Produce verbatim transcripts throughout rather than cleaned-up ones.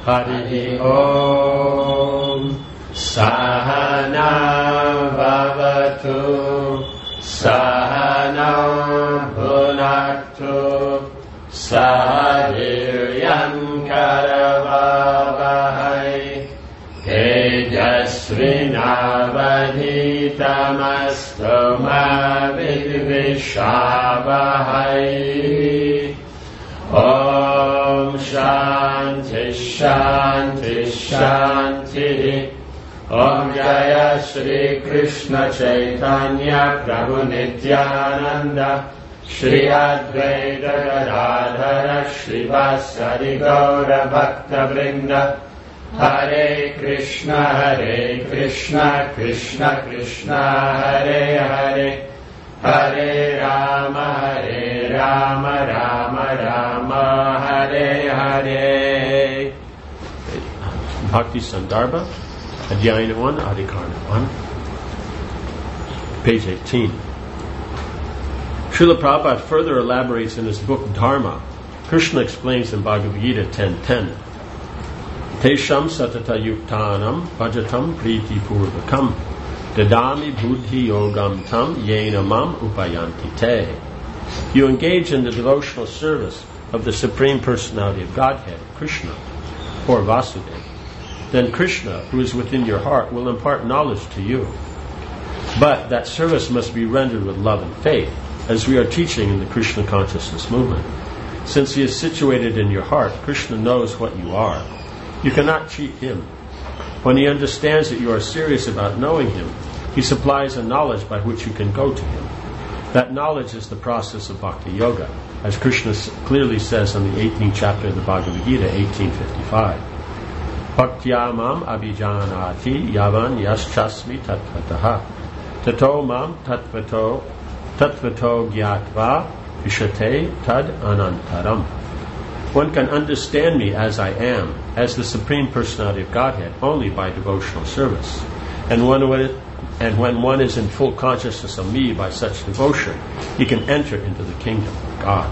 Hari Om. Sahana Bhavatu Sahana Bhunaktu Sahaviryam Karavavahai Tejasvinavadhitamastu ma vidvishavahai. Om Shanti Shanti Shanti. Om Jaya Shri Krishna Chaitanya Prabhu Nityananda Shri Advaita Gadadhara Shri Vasari Gaura Bhakta Vrinda. Hare Krishna Hare Krishna Krishna Krishna Hare Hare Hare Rama Hare Rama Rama Rama Hare Hare. Bhakti Sandarbha Adhyayana one, Adhikarana one, page eighteen. Srila Prabhupada further elaborates in his book Dharma. Krishna explains in Bhagavad Gita ten ten. Tesham satata yuktanam bhajatam priti purvakam dadami buddhi yogam tam yena mam upayanti te. You engage in the devotional service of the Supreme Personality of Godhead, Krishna, or Vasudeva. Then Krishna, who is within your heart, will impart knowledge to you. But that service must be rendered with love and faith, as we are teaching in the Krishna consciousness movement. Since he is situated in your heart, Krishna knows what you are. You cannot cheat him. When he understands that you are serious about knowing him, he supplies a knowledge by which you can go to him. That knowledge is the process of Bhakti Yoga, as Krishna clearly says in the eighteenth chapter of the Bhagavad Gita, eighteen fifty-five. Bhaktya mam abhijanati yavan yaschasmi tatvataha tato mam tatvato tatvato gyatva vishate tad anantaram. One can understand me as I am, as the Supreme Personality of Godhead, only by devotional service. And when, and when one is in full consciousness of me by such devotion, he can enter into the kingdom of God.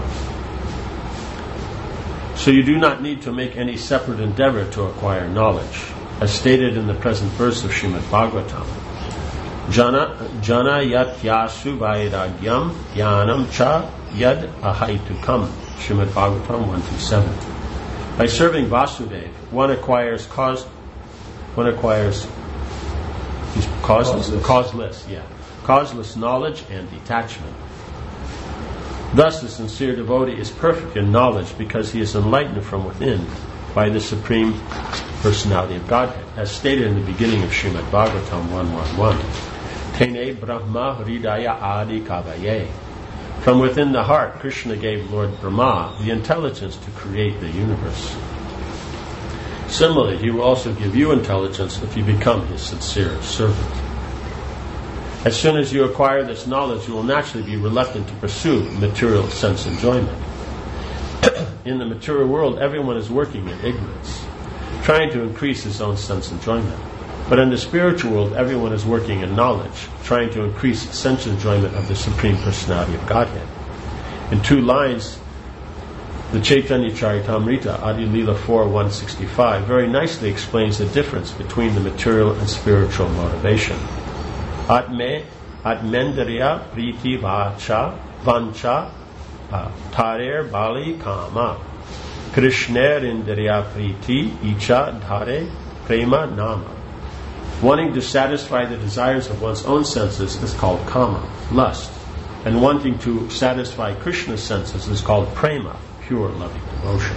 So you do not need to make any separate endeavor to acquire knowledge, as stated in the present verse of Srimad Bhagavatam. Jana jana yat yasu vairagyam yanam cha yad ahaitukam. Srimad Bhagavatam one twenty-seven. By serving Vasudeva, one acquires cause. One acquires he's causeless, causeless, causeless, yeah, causeless knowledge and detachment. Thus, the sincere devotee is perfect in knowledge because he is enlightened from within by the Supreme Personality of Godhead, as stated in the beginning of Srimad Bhagavatam one eleven. Tene Brahma Hridaya Adi Kavaye. From within the heart, Krishna gave Lord Brahma the intelligence to create the universe. Similarly, he will also give you intelligence if you become his sincere servant. As soon as you acquire this knowledge, you will naturally be reluctant to pursue material sense enjoyment. In the material world, everyone is working in ignorance, trying to increase his own sense enjoyment. But in the spiritual world, everyone is working in knowledge, trying to increase sense enjoyment of the Supreme Personality of Godhead. In two lines, the Chaitanya Charitamrita, Adi Lila four one sixty-five, very nicely explains the difference between the material and spiritual motivation. Atme atmendriya priti vacha vancha tarer bali kama krishner indriya priti icha dhare prema nama. Wanting to satisfy the desires of one's own senses is called kama, lust, and wanting to satisfy Krishna's senses is called prema, pure loving devotion.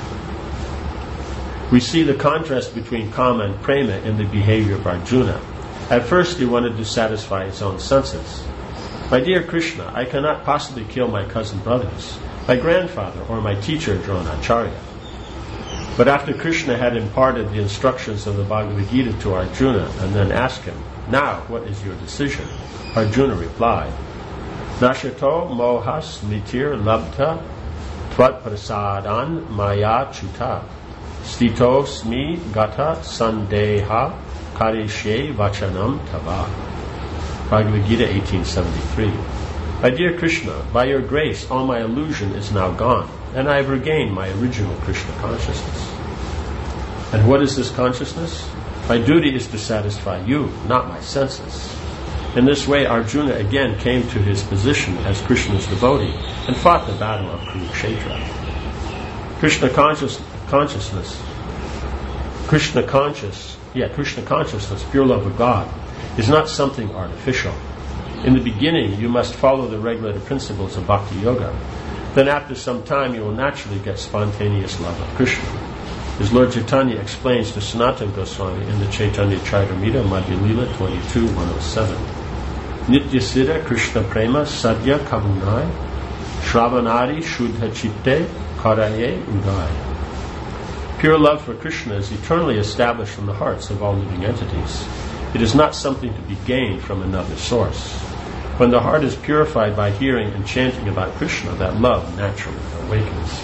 We see the contrast between kama and prema in the behavior of Arjuna. At first he wanted to satisfy his own senses. My dear Krishna, I cannot possibly kill my cousin brothers, my grandfather, or my teacher Dronacharya. But after Krishna had imparted the instructions of the Bhagavad Gita to Arjuna and then asked him, now what is your decision? Arjuna replied, Nashato mohas mitir labdha tvat prasadan maya chuta stito smi gata sandeha karishe vachanam tava. Bhagavad Gita eighteen seventy-three. My dear Krishna, by your grace all my illusion is now gone, and I have regained my original Krishna consciousness. And what is this consciousness? My duty is to satisfy you, not my senses. In this way, Arjuna again came to his position as Krishna's devotee and fought the battle of Kurukshetra. Krishna conscious, consciousness, Krishna conscious, yeah, Krishna consciousness, pure love of God, is not something artificial. In the beginning, you must follow the regulated principles of Bhakti Yoga. Then after some time, you will naturally get spontaneous love of Krishna. As Lord Chaitanya explains to Sanatana Goswami in the Chaitanya Charitamrita, Madhya Lila twenty-two, one oh seven. Nitya Siddha Krishna Prema Sadhya Kamunai Shravanari Shuddha Chitte Karaye Udai. Pure love for Krishna is eternally established in the hearts of all living entities. It is not something to be gained from another source. When the heart is purified by hearing and chanting about Krishna, that love naturally awakens.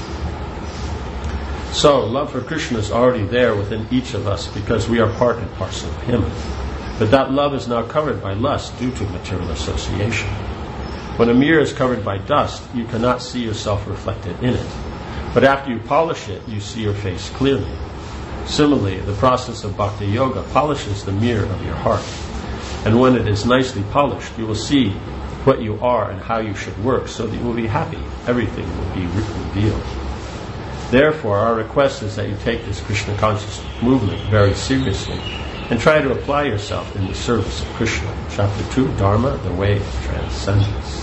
So, love for Krishna is already there within each of us because we are part and parcel of Him. But that love is now covered by lust due to material association. When a mirror is covered by dust, you cannot see yourself reflected in it. But after you polish it, you see your face clearly. Similarly, the process of Bhakti Yoga polishes the mirror of your heart. And when it is nicely polished, you will see what you are and how you should work so that you will be happy. Everything will be revealed. Therefore, our request is that you take this Krishna consciousness movement very seriously and try to apply yourself in the service of Krishna. Chapter two, Dharma, the way of transcendence.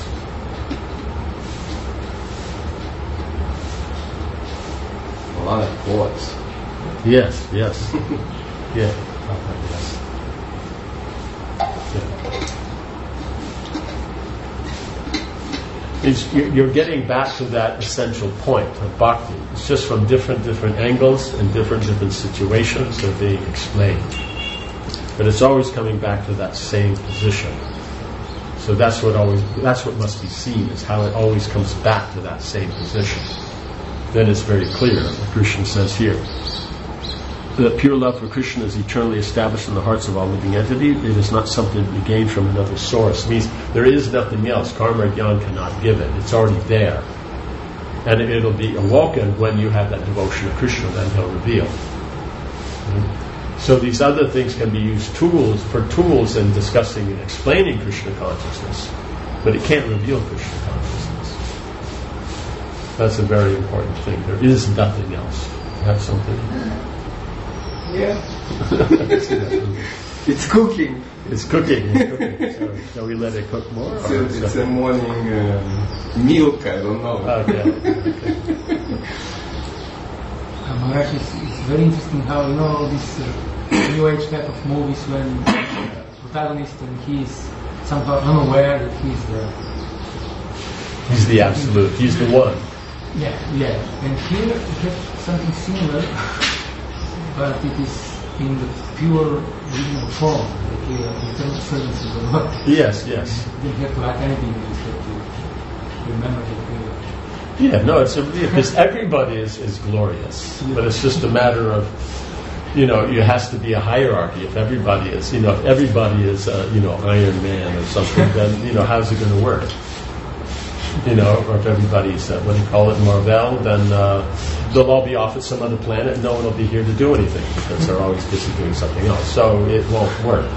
A lot of quotes. Yes, yes. yeah. yes. Is you're getting back to that essential point of bhakti. It's just from different different angles and different different situations they're being explained. But it's always coming back to that same position. So that's what always that's what must be seen, is how it always comes back to that same position. Then it's very clear what Krishna says here. That pure love for Krishna is eternally established in the hearts of all living entities. It is not something to be gained from another source. It means there is nothing else. Karma or Jnana cannot give it. It's already there. And it'll be awoken when you have that devotion to Krishna, then he'll reveal. Mm-hmm. So these other things can be used tools for tools in discussing and explaining Krishna consciousness, but it can't reveal Krishna consciousness. That's a very important thing. There is nothing else. You have something? Yeah. It's cooking. It's cooking. It's cooking. So, shall we let it cook more? It's, a, it's a morning um, milk, I don't know. Okay. okay. Uh, Maharaj, it's, it's very interesting how, you know, this uh, New Age type of movies when the protagonist and he is somehow unaware that he's the... He's the absolute. He's the one. Yeah, yeah. And here we have something similar. But it is in the pure original form, like uh, internal service of the Lord. Yes, yes. You don't have to write anything, you just have to remember that. Yeah, no, it's a because everybody is, is glorious, but it's just a matter of, you know, it has to be a hierarchy. If everybody is, you know, if everybody is, uh, you know, Iron Man or something, then you know, how's it going to work? You know, or if everybody's, uh, what do you call it, Marvel, then uh, they'll all be off at some other planet and no one will be here to do anything because they're always busy doing something else. So it won't work.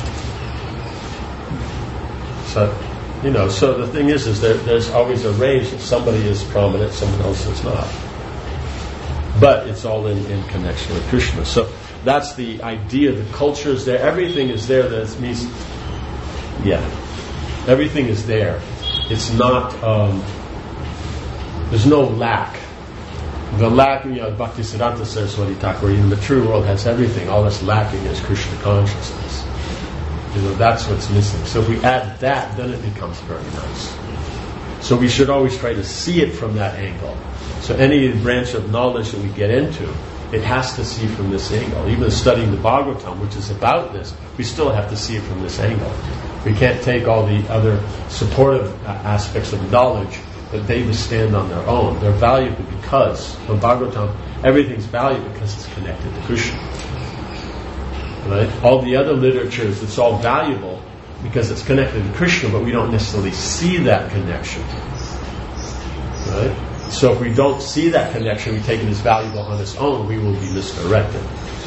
So, you know, so the thing is, is there, there's always a range that somebody is prominent, someone else is not. But it's all in, in connection with Krishna. So that's the idea. The culture is there. Everything is there. That means, yeah, everything is there. It's not, um, there's no lack. The lack, you know, Bhaktisiddhanta Saraswati Thakur, in the true world has everything. All that's lacking is Krishna consciousness. You know, that's what's missing. So if we add that, then it becomes very nice. So we should always try to see it from that angle. So any branch of knowledge that we get into, it has to see from this angle. Even studying the Bhagavatam, which is about this, we still have to see it from this angle. We can't take all the other supportive aspects of knowledge, but they just stand on their own. They're valuable because, in Bhagavatam, everything's valuable because it's connected to Krishna. Right? All the other literatures, it's all valuable because it's connected to Krishna, but we don't necessarily see that connection. Right? So if we don't see that connection, we take it as valuable on its own, we will be misdirected.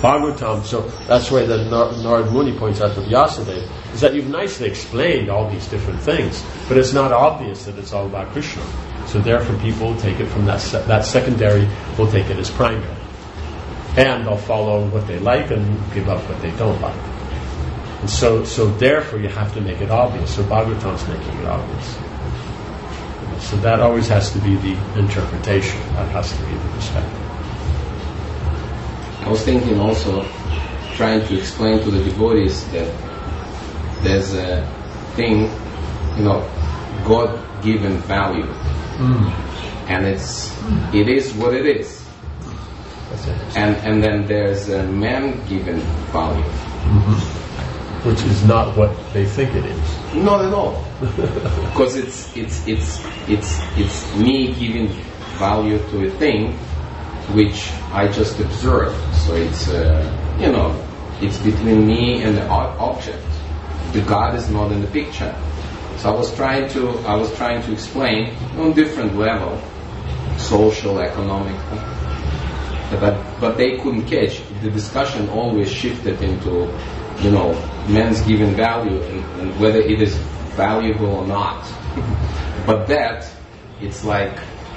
Bhagavatam, so that's why the Nar- Narad Muni points out to Vyasadeva, is that you've nicely explained all these different things, but it's not obvious that it's all about Krishna. So therefore people will take it from that se- that secondary, will take it as primary. And they'll follow what they like and give up what they don't like. And so, so therefore you have to make it obvious. So Bhagavatam's making it obvious. So that always has to be the interpretation. That has to be the perspective. I was thinking also, trying to explain to the devotees that there's a thing, you know, God-given value, Mm. and it's it is what it is, and and then there's a man-given value, Mm-hmm. Which is not what they think it is. not at all, because it's it's it's it's it's me giving value to a thing which I just observe. So it's, uh, you know, it's between me and the o- object. The God is not in the picture. So I was trying to, I was trying to explain on different level, social, economic, but but they couldn't catch. The discussion always shifted into, you know, man's given value and, and whether it is valuable or not. But that, it's like.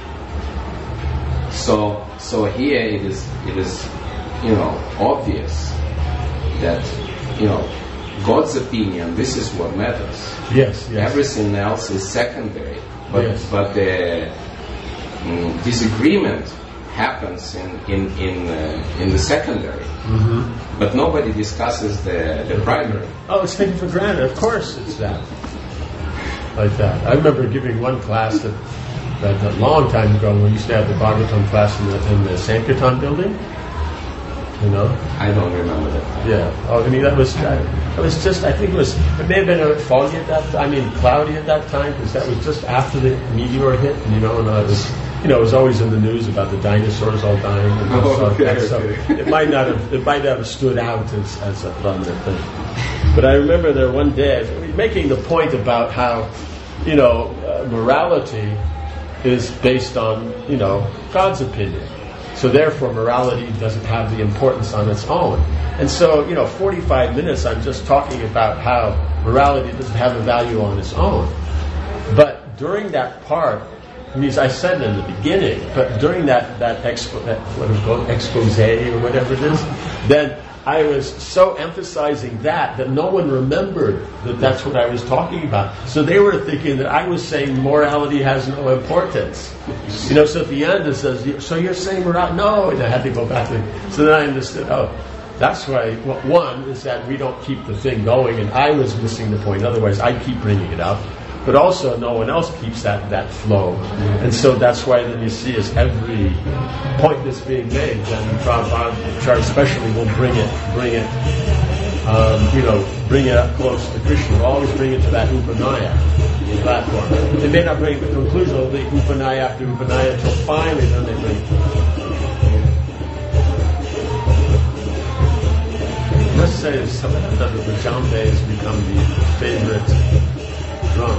So, so here it is, it is, you know, obvious that, you know, God's opinion, this is what matters. Yes, yes. Everything else is secondary. But, Yes. but the mm, disagreement happens in in in, uh, in the secondary. Mm-hmm. But nobody discusses the the primary. Oh, it's taken for granted. Of course it's that. Like that. I remember giving one class that, that a long time ago when we used to have the Bhagavatam class in the, in the Sankirtan building. You know? I don't remember that. Yeah. Oh, I mean, that was, uh, it was just, I think it was, it may have been a bit foggy at that time, I mean, cloudy at that time, because that was just after the meteor hit, you know, and I was, you know, it was always in the news about the dinosaurs all dying and Oh, stuff like that. okay, So okay. it might not have, it might not have stood out as, as a prominent thing. But I remember there one day, making the point about how, you know, uh, morality is based on, you know, God's opinion. So therefore, morality doesn't have the importance on its own. And so, you know, forty-five minutes, I'm just talking about how morality doesn't have a value on its own. But during that part, I mean, I said in the beginning, but during that that, expo, that what is it called, expose or whatever it is, then I was so emphasizing that that no one remembered that that's what I was talking about. So they were thinking that I was saying morality has no importance. You know, so at the end it says, so you're saying morality? No, and I had to go back to so then I understood, oh, that's why, well, one is that we don't keep the thing going, and I was missing the point, otherwise I'd keep bringing it up. But also no one else keeps that, that flow. And so that's why then you see as every point that's being made, then Prabhupada especially will bring it, bring it, um, you know, bring it up close to Krishna. We'll always bring it to that Upanaya platform. They may not bring the conclusion, it'll be Upanaya after Upanaya until finally then they bring it. Let's say sometimes that the Jambe has become the favorite drum.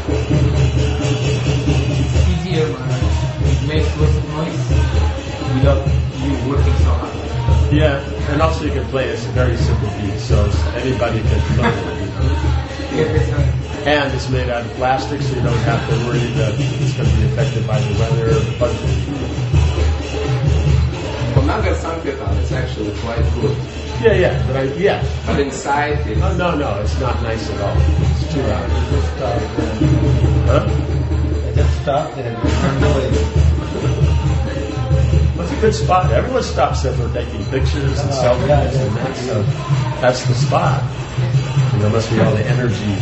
It's easier, uh, it makes lots of noise without you working so hard. Yeah, and also you can play it's a very simple beat, so it's, anybody can play it. You know? Yeah, that's right. And it's made out of plastic, so you don't have to worry that it's going to be affected by the weather or the budget. For Nagar Sankirtan, it's actually quite good. Yeah, yeah, but I, yeah. But inside, it's Oh, no, no, it's not nice at all. It's too loud. Huh? I just stopped and I'm going. Well, it's a good spot. Everyone stops there for taking pictures and Oh, selfies yeah, yeah, and that, so that's the spot. And there must be all the energies.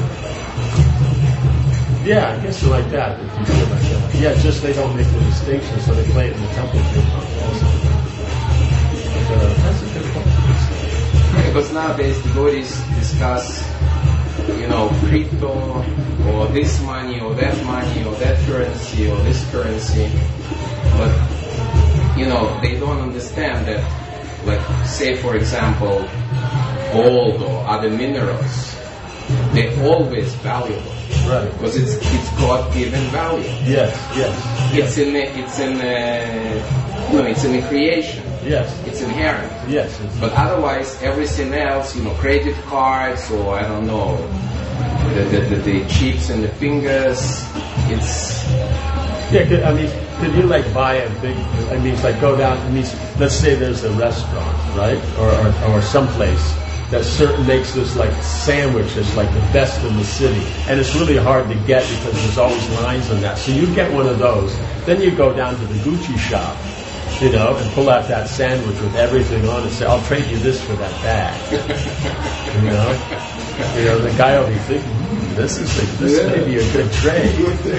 Yeah, I guess you like that, if you feel like that. Yeah, it's just they don't make the distinction, so they play it in the temple too also. But, uh, that's a good point. because nowadays devotees discuss, you know, crypto or this money or that money or that currency or this currency, but you know they don't understand that, like say for example, gold or other minerals, they're always valuable Right. because it's it's God-given value. Yes, yes. It's in a, it's in a, you know it's in a creation. Yes. It's inherent. Yes. It's, But otherwise, everything else, you know, credit cards or I don't know, the, the, the, the chips and the fingers, it's... yeah, could, I mean, could you like buy a big, I mean, it's like go down, I mean, let's say there's a restaurant, right? Or, or, or someplace that certain makes this like sandwich that's like the best in the city. And it's really hard to get because there's always lines on that. So you get one of those. Then you go down to the Gucci shop, you know, and pull out that sandwich with everything on it and say, I'll trade you this for that bag. You know? You know, the guy will be thinking, hmm, this is a, this yeah. may be a good trade.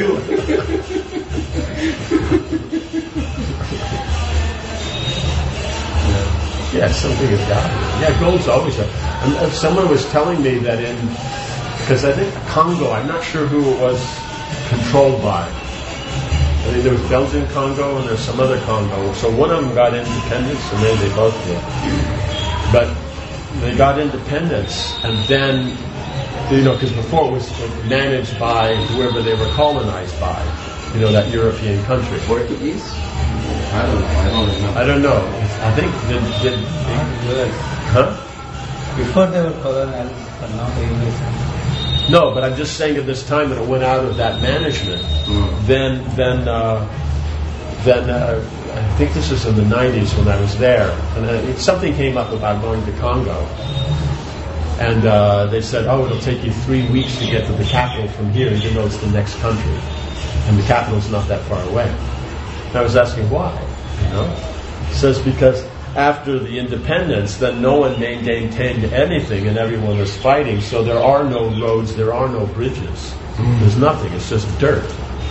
Yeah, something of value. Yeah, gold's always a... And uh, someone was telling me that in... Because I think Congo, I'm not sure who it was controlled by. I mean, there was Belgian Congo and there's some other Congo. So one of them got independence, and maybe they both did. But they got independence, and then, you know, because before it was managed by whoever they were colonized by, you know, that European country. Portuguese? I don't know. I don't remember. I don't know. I think did did huh? Before they were colonized, but now they English. No, but I'm just saying at this time when it went out of that management, mm. then then uh, then uh, I think this was in the nineties when I was there, and uh, something came up about going to Congo, and uh, they said, oh, it'll take you three weeks to get to the capital from here, even though it's the next country, and the capital's not that far away. And I was asking why, you know? It says because after the independence, then no one maintained anything and everyone was fighting, so there are no roads, there are no bridges. Mm. There's nothing, it's just dirt.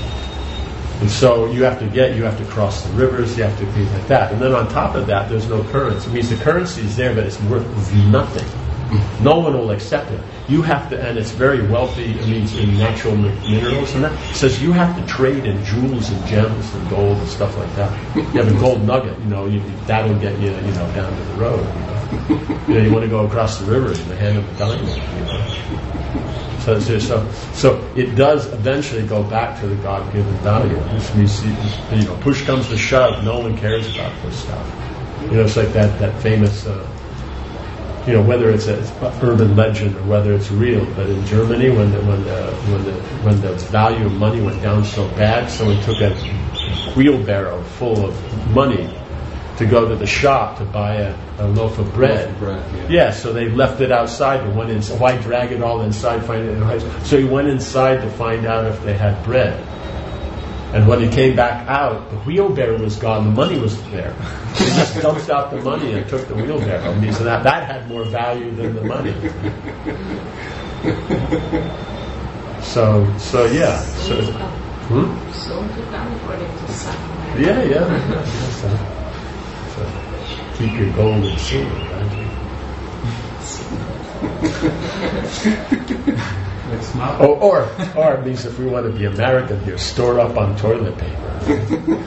And so you have to get, you have to cross the rivers, you have to things like that. And then on top of that, there's no currency. It means the currency is there, but it's worth nothing. No one will accept it. You have to, and it's very wealthy, it means in natural minerals and that. It says you have to trade in jewels and gems and gold and stuff like that. You have a gold nugget, you know, you, that'll get you, you know, down to the road. You know, you, know, you want to go across the river and hand them a diamond, you know. So, so, so it does eventually go back to the God-given value. Which means, you know, push comes to shove, no one cares about this stuff. You know, it's like that, that famous... Uh, You know, whether it's an urban legend or whether it's real, but in Germany, when the, when the when the when the value of money went down so bad, someone took a wheelbarrow full of money to go to the shop to buy a, a loaf of bread. Loaf of bread yeah. yeah, so they left it outside and went in. So why drag it all inside? Find it. So he went inside to find out if they had bread. And when he came back out, the wheelbarrow was gone, the money was there. He just dumped out the money and took the wheelbarrow. And he said that, that had more value than the money. So, so yeah. So, hmm? Yeah, yeah. So, so keep your gold and silver, right? It's not. Oh, or, or it means if we want to be American here, store up on toilet paper. You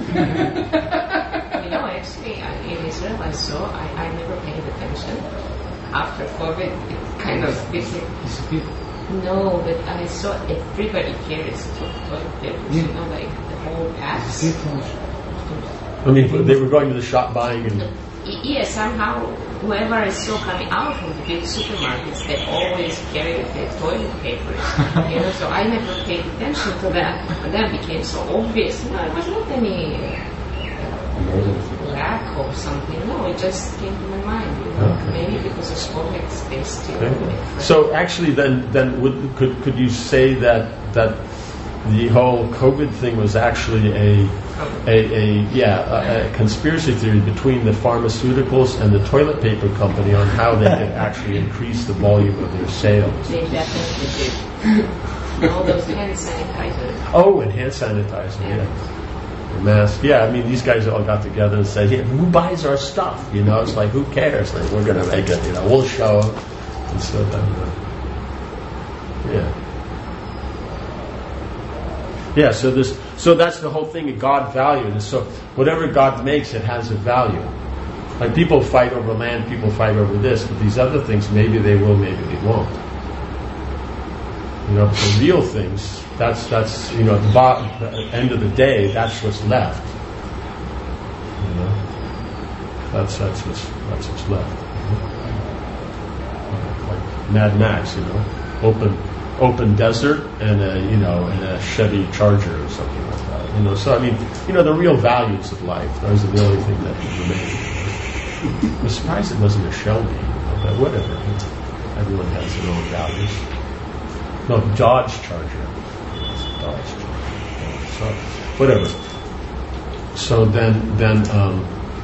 know, actually, in Israel, I saw, I, I never paid attention. After COVID, it kind of disappeared. No, but I saw everybody carries toilet paper, you know, like the whole packs. I mean, they were going to the shop buying and... Yeah, somehow whoever I saw coming out from the big supermarkets, they always carry the toilet paper. You know, so I never paid attention to that. But then it became so obvious. No, it was not any lack or something. No, it just came to my mind. You know, okay. Maybe because of COVID, they still. Okay. So actually, then, then would, could could you say that that the whole COVID thing was actually a A, a yeah a, a conspiracy theory between the pharmaceuticals and the toilet paper company on how they could actually increase the volume of their sales. They definitely did. All those hand sanitizers. Oh, and hand sanitizer, yeah. The mask, yeah. I mean, these guys all got together and said, yeah, "Who buys our stuff?" You know, it's like, who cares? Like, we're going to make it. You know, we'll show. And so then, uh, yeah. Yeah, so this, so that's the whole thing of God value. And so whatever God makes, it has a value. Like people fight over land, people fight over this, but these other things, maybe they will, maybe they won't. You know, the real things, that's that's you know, at the, bottom, at the end of the day, that's what's left. You know, That's that's what's that's what's left. Like Mad Max, you know, open open desert and a you know and a Chevy Charger or something like that. You know, so I mean, you know, the real values of life. Those are the only thing that remain. I'm surprised it wasn't a Shelby, but whatever. Everyone has their own values. No, Dodge Charger. It's a Dodge Charger. So whatever. So then then. Um,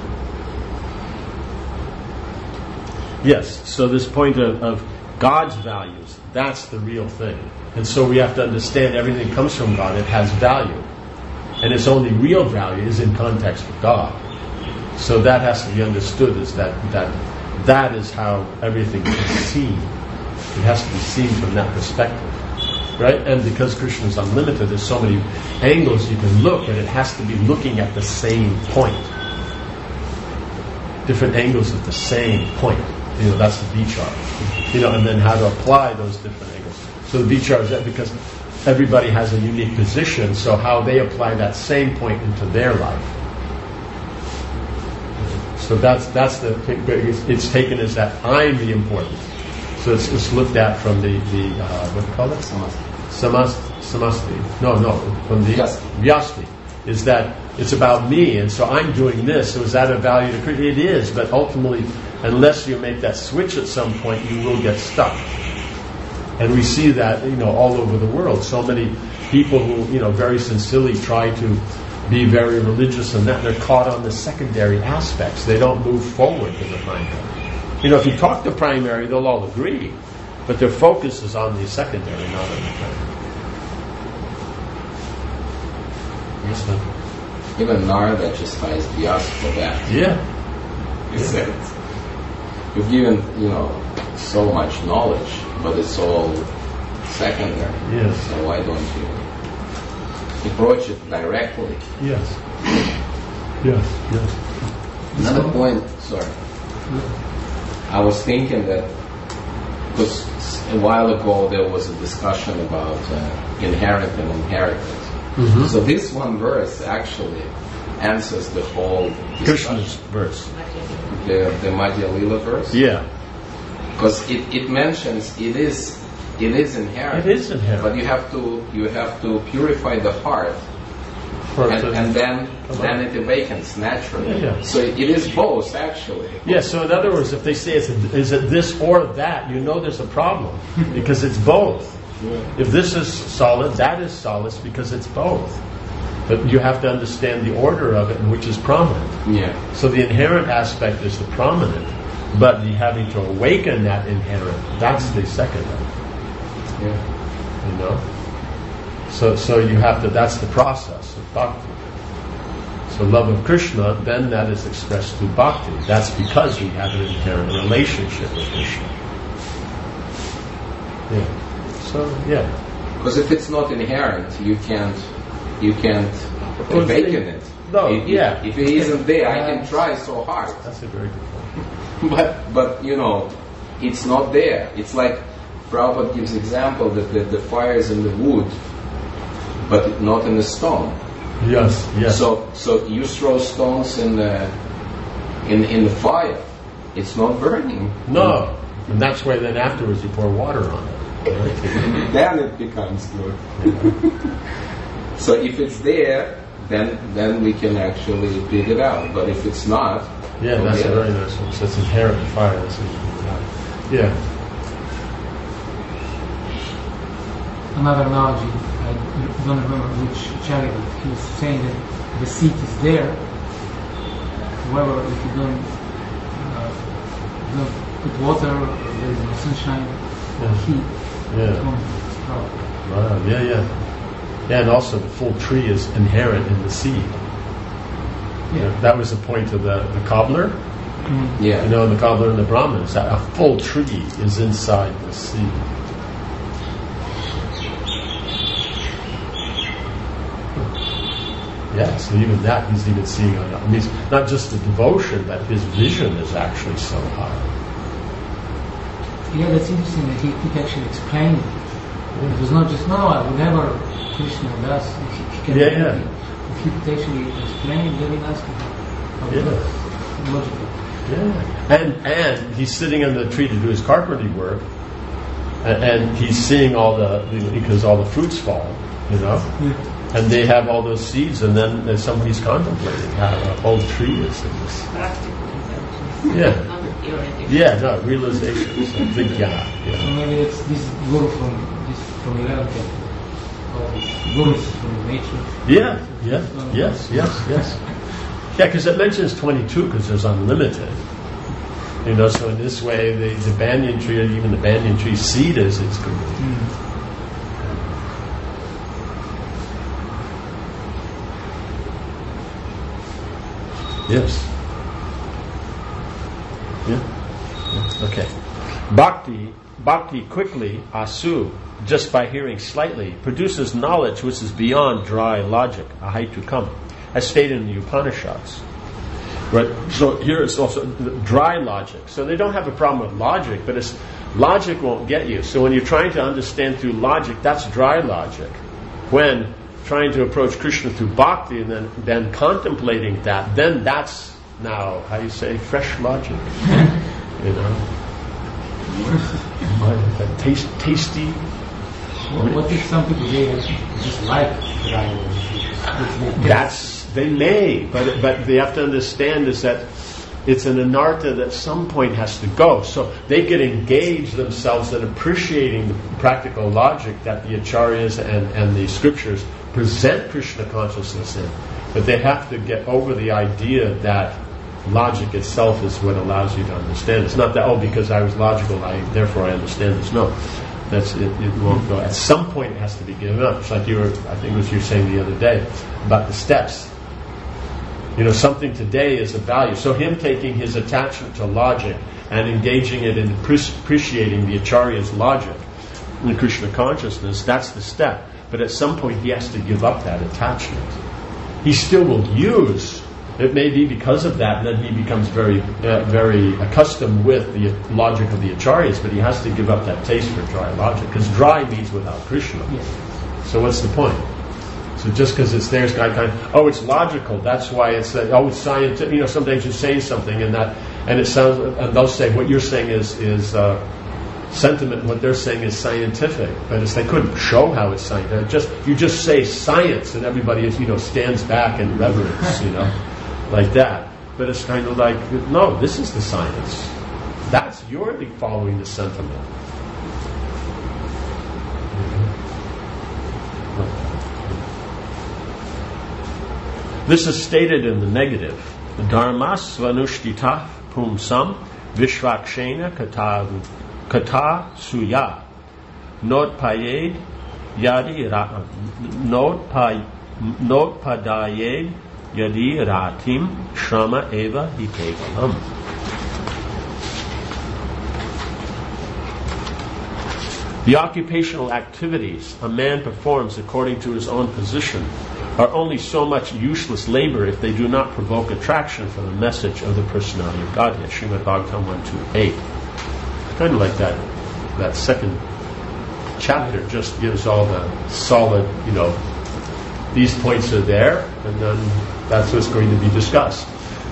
Yes, so this point of, of God's values, that's the real thing. And so we have to understand everything comes from God, it has value. And its only real value is in context with God. So that has to be understood, is that that, that is how everything is seen. It has to be seen from that perspective. Right? And because Krishna is unlimited, there's so many angles you can look, and it has to be looking at the same point. Different angles at the same point. You know, that's the vichar. You know, and then how to apply those different angles. So the vichar is that because everybody has a unique position, so how they apply that same point into their life. So that's that's the thing. It's, it's taken as that I'm the important. So it's, it's looked at from the, the uh, what do you call it? Samasti. Samasti. No, no, from the Vyasti. Is that it's about me, and so I'm doing this. So is that a value to Krishna? It is, but ultimately, unless you make that switch at some point, you will get stuck. And we see that, you know, all over the world. So many people who, you know, very sincerely try to be very religious and that, they're caught on the secondary aspects. They don't move forward to the primary. You know, if you talk to primary, they'll all agree, but their focus is on the secondary, not on the primary. Yes, ma'am. Even Narada chastised Vyasa for that. Yeah. He said, you've given, you know, so much knowledge, but it's all secondary. Yes. So why don't you approach it directly? Yes. Yes, yes. Another point, sorry. I was thinking that, because a while ago there was a discussion about uh, inherent and inheritance. Mm-hmm. So this one verse actually answers the whole discussion. Krishna's verse. The, the Madhya Lila verse? Yeah. Because it, it mentions it is it is inherent. It is inherent. But you have to you have to purify the heart, and, and then then it awakens naturally. Yeah, yeah. So it is both actually. Yeah. So in other words, if they say it's a, is it this or that, you know there's a problem because it's both. Yeah. If this is solid, that is solid because it's both. But you have to understand the order of it and which is prominent. Yeah. So the inherent aspect is the prominent, but the having to awaken that inherent, that's the secondary. Yeah. You know? So so you have to, that's the process of bhakti. So love of Krishna, then that is expressed through bhakti. That's because we have an inherent relationship with Krishna. Yeah. So, yeah. Because if it's not inherent, you can't you can't awaken it. No, if, yeah. If it isn't there, I can try so hard. That's a very good point. but, but, you know, it's not there. It's like Prabhupada gives example that the, the fire is in the wood, but not in the stone. Yes, yes. So, so you throw stones in the in in the fire, it's not burning. No, and that's why then afterwards you pour water on it. Right? Then it becomes good. Yeah. So if it's there, then then we can actually dig it out. But if it's not, yeah, that's a very nice one. So it's inherent fire. That's yeah. Another analogy, I don't remember which charity, he was saying that the seed is there. However, if you don't, uh, you don't put water, or there is no sunshine, or yeah. heat, yeah. it won't sprout. Wow, yeah, yeah. Yeah, and also the full tree is inherent in the seed. Yeah. You know, that was the point of the, the cobbler. Mm-hmm. Yeah. You know, the cobbler and the Brahmins, that a full tree is inside the seed. Yeah, so even that he's even seeing on. I mean, it's not just the devotion, but his vision is actually so high. Yeah, that's interesting that he could actually explain it. Yeah. It was not just, no, I would never, Krishna does. He, he can yeah, yeah. If he could actually explain it very nicely. Yeah. Logical. Yeah. And and he's sitting under the tree to do his carpentry work, and, and he's seeing all the because all the fruits fall, you know, yeah. And they have all those seeds, and then uh, somebody's contemplating how a whole tree is in this. Yeah. Yeah, no, realization. So vijnana. Yeah. So maybe it's this guru from this from Iran. Gurus from nature. Yeah, yeah, yes, yes, yes. Yeah, because it mentions twenty-two because there's unlimited. You know, so in this way, the, the banyan tree, even the banyan tree seed is its guru. Mm. Yes. Yeah. Yeah. Okay. Bhakti, bhakti quickly, asu, just by hearing slightly, produces knowledge which is beyond dry logic, ahaitukam, as stated in the Upanishads. Right? So here it's also dry logic. So they don't have a problem with logic, but it's logic won't get you. So when you're trying to understand through logic, that's dry logic. When trying to approach Krishna through bhakti and then, then contemplating that, then that's now, how you say, fresh logic. You know? Taste, tasty. Well, what if some people they just like dry logic? That's they may, but but they have to understand is that it's an anartha that some point has to go. So they can engage themselves in appreciating the practical logic that the acharyas and, and the scriptures present Krishna consciousness in. But they have to get over the idea that logic itself is what allows you to understand. It's not that, oh, because I was logical, I therefore I understand this. No. That's it, it won't go. At some point it has to be given up. It's like you were, I think it was you were saying the other day about the steps. You know, something today is of value. So him taking his attachment to logic and engaging it in appreciating the acharya's logic in Krishna consciousness, that's the step. But at some point he has to give up that attachment. He still will use. It may be because of that that he becomes very, uh, very accustomed with the logic of the acharyas, but he has to give up that taste for dry logic, because dry means without Krishna. Yes. So what's the point? So just because it's there, it's kind of, oh, it's logical. That's why it's uh, oh, it's scientific. You know, sometimes you're saying something and that, and it sounds, and they'll say what you're saying is is uh, sentiment. What they're saying is scientific, but it's, they couldn't show how it's scientific. Just you just say science, and everybody is, you know, stands back in reverence. You know. Like that. But it's kind of like, no, this is the science. That's you're following the sentiment. This is stated in the negative. Dharmas vanushtita pumsam vishvakshena kata kata suya not payed yadi ra not pay not padayed Yadi ratim shrama eva hitevalam. The occupational activities a man performs according to his own position are only so much useless labor if they do not provoke attraction for the message of the personality of Godhead. Srimad Bhagavatam one twenty-eight. Kind of like that. That second chapter just gives all the solid, you know, these points are there, and then that's what's going to be discussed.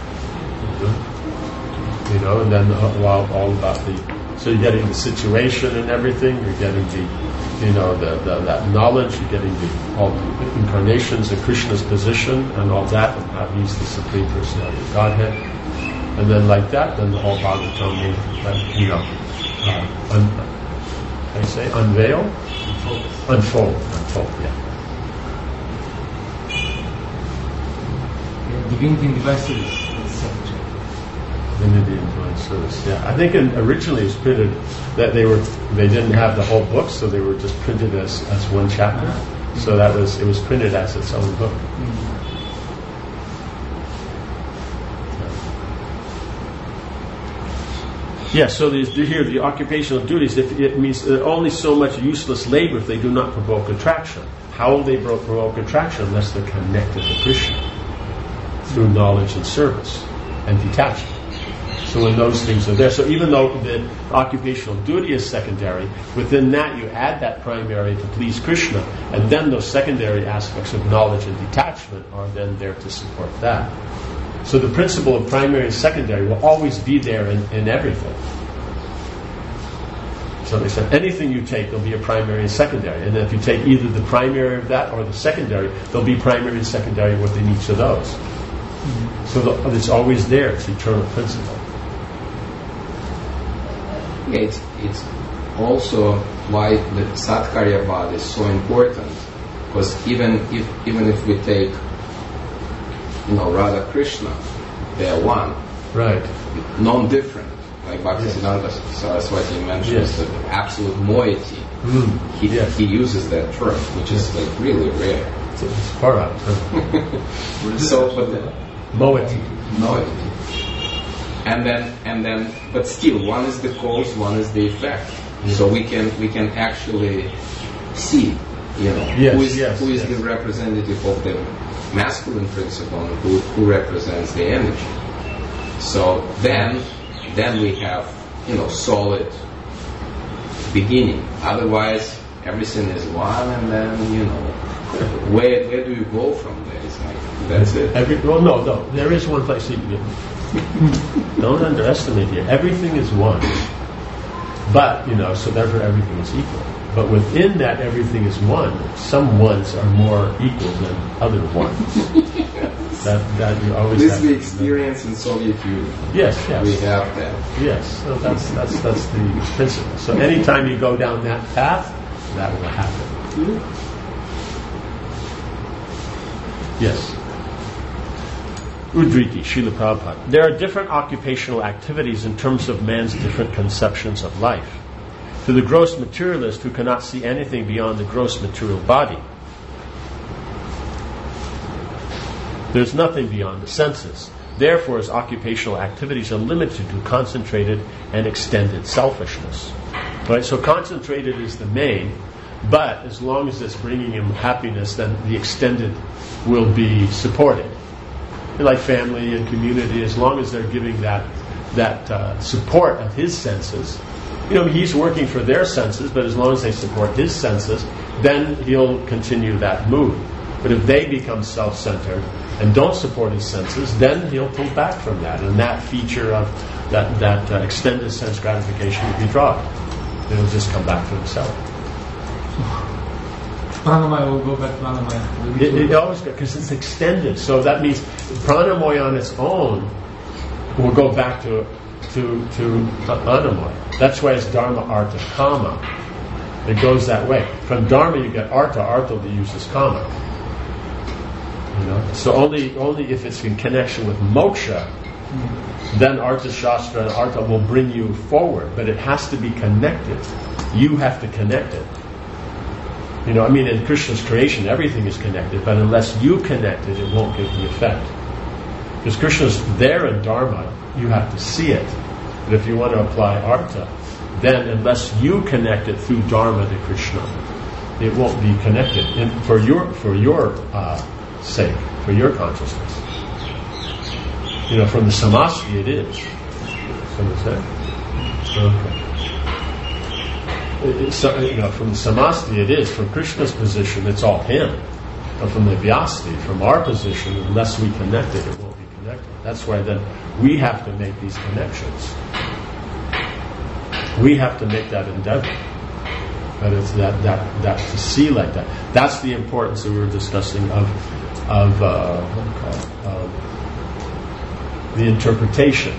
You know, and then all, all about the, so you're getting the situation and everything, you're getting the, you know, the, the that knowledge, you're getting the all the incarnations of Krishna's position and all that, and how he's the Supreme Personality of Godhead. And then like that, then the whole Bhagavatam will, you know, uh, un, how do you say, unveil? Unfold. Unfold, unfold, yeah. Divinity in Divine Service. Divinity in Divine Service. Yeah, I think in, originally it was printed that they were they didn't have the whole book, so they were just printed as, as one chapter. Mm-hmm. So that was it was printed as its own book. Mm-hmm. Yeah. So these, here the occupational duties. If it means only so much useless labor if they do not provoke attraction. How will they provoke attraction unless they're connected to Krishna? Through knowledge and service and detachment. So when those things are there, so even though the occupational duty is secondary, within that you add that primary to please Krishna, and then those secondary aspects of knowledge and detachment are then there to support that. So the principle of primary and secondary will always be there in, in everything. So they said anything you take, there'll be a primary and secondary. And if you take either the primary of that or the secondary, there'll be primary and secondary within each of those. Mm-hmm. So the, it's always there. It's eternal principle. Yeah, it's, it's also why the Satkaryavad is so important. Because even if even if we take, you know, Radha Krishna, they are one. Right. Non-different. Like Bhaktisiddhanta yes. Saraswati mentions yes. the absolute moiety. Mm. He, yes. he uses that term, which is like really rare. So it's far out. So, but the moiety. Moiety. And then, and then, but still, one is the cause, one is the effect. Yes. So we can we can actually see, you know, yes, who is yes, who is yes. the representative of the masculine principle and who who represents the energy. So then. Then we have, you know, solid beginning. Otherwise, everything is one, and then, you know, where where do you go from there? It's like, that's it. Every, well, no, no. There is one place. You, don't underestimate here. Everything is one. But, you know, so therefore everything is equal. But within that everything is one, some ones are more equal than other ones. That, that you always this have we experience in Soviet Union. Yes, yes. We have that. Yes, so that's that's that's the principle. So anytime you go down that path, that will happen. Mm-hmm. Yes. Udriti, Srila Prabhupada. There are different occupational activities in terms of man's different conceptions of life. To the gross materialist who cannot see anything beyond the gross material body, there's nothing beyond the senses. Therefore, his occupational activities are limited to concentrated and extended selfishness. Right? So concentrated is the main, but as long as it's bringing him happiness, then the extended will be supported. Like family and community, as long as they're giving that that uh, support of his senses, you know, he's working for their senses, but as long as they support his senses, then he'll continue that mood. But if they become self-centered and don't support his senses, then he'll pull back from that, and that feature of that that uh, extended sense gratification will be dropped. It'll just come back to himself. Pranamaya will go back to pranamaya. It, it always goes, because it's extended. So that means pranamaya on its own will go back to to to anamaya. That's why it's dharma, artha, kama. It goes that way. From dharma you get artha. Artha the use is kama. You know? So only only if it's in connection with moksha, then artha shastra and artha will bring you forward. But it has to be connected. You have to connect it. You know, I mean, in Krishna's creation, everything is connected, but unless you connect it, it won't give the effect. Because Krishna's there in Dharma, you have to see it. But if you want to apply Artha, then unless you connect it through Dharma to Krishna, it won't be connected in, for your for your uh, sake, for your consciousness. You know, from the Samasti it is. Someone said? Okay. So, you know, from the Samasti it is. From Krishna's position, it's all him. But from the Vyasti, from our position, unless we connect it, it won't be connected. That's why then we have to make these connections. We have to make that endeavor. But it's that that that to see like that. That's the importance that we were discussing of of uh, what do you call it? Um, the interpretation.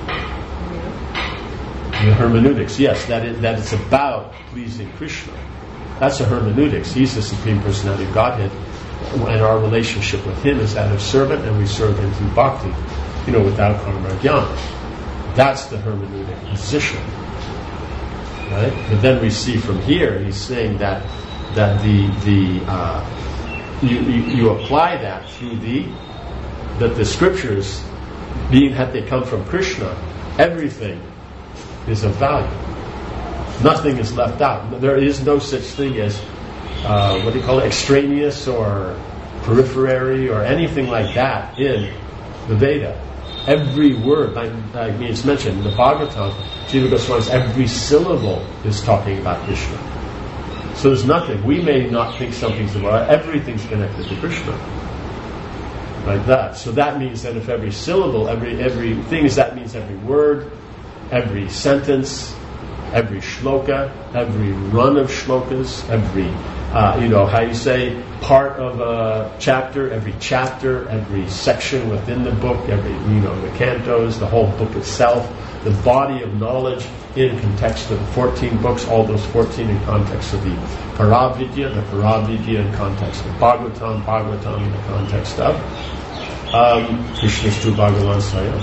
The hermeneutics, yes, that it, that it's about pleasing Krishna. That's a hermeneutics. He's the Supreme Personality of Godhead, and our relationship with Him is that of servant, and we serve Him through bhakti, you know, without karma or jnana. That's the hermeneutic position, right? But then we see from here, he's saying that that the the uh, you, you you apply that through the that the scriptures, being that they come from Krishna, everything is of value. Nothing is left out. There is no such thing as uh, what do you call it, extraneous or periphery or anything like that in the Veda. Every word, like, like it's mentioned in the Bhagavatam, Jiva Goswami's every syllable is talking about Krishna. So there's nothing. We may not think something's about, everything's connected to Krishna. like that. So that means that if every syllable, every every thing is, that means every word, every sentence, every shloka, every run of shlokas, every, uh, you know, how you say, part of a chapter, every chapter, every section within the book, every, you know, the cantos, the whole book itself, the body of knowledge in context of the fourteen books, all those fourteen in context of the Paravidya, the Paravidya in context of Bhagavatam, Bhagavatam in the context of um, Krishna's true Bhagavan Swayam.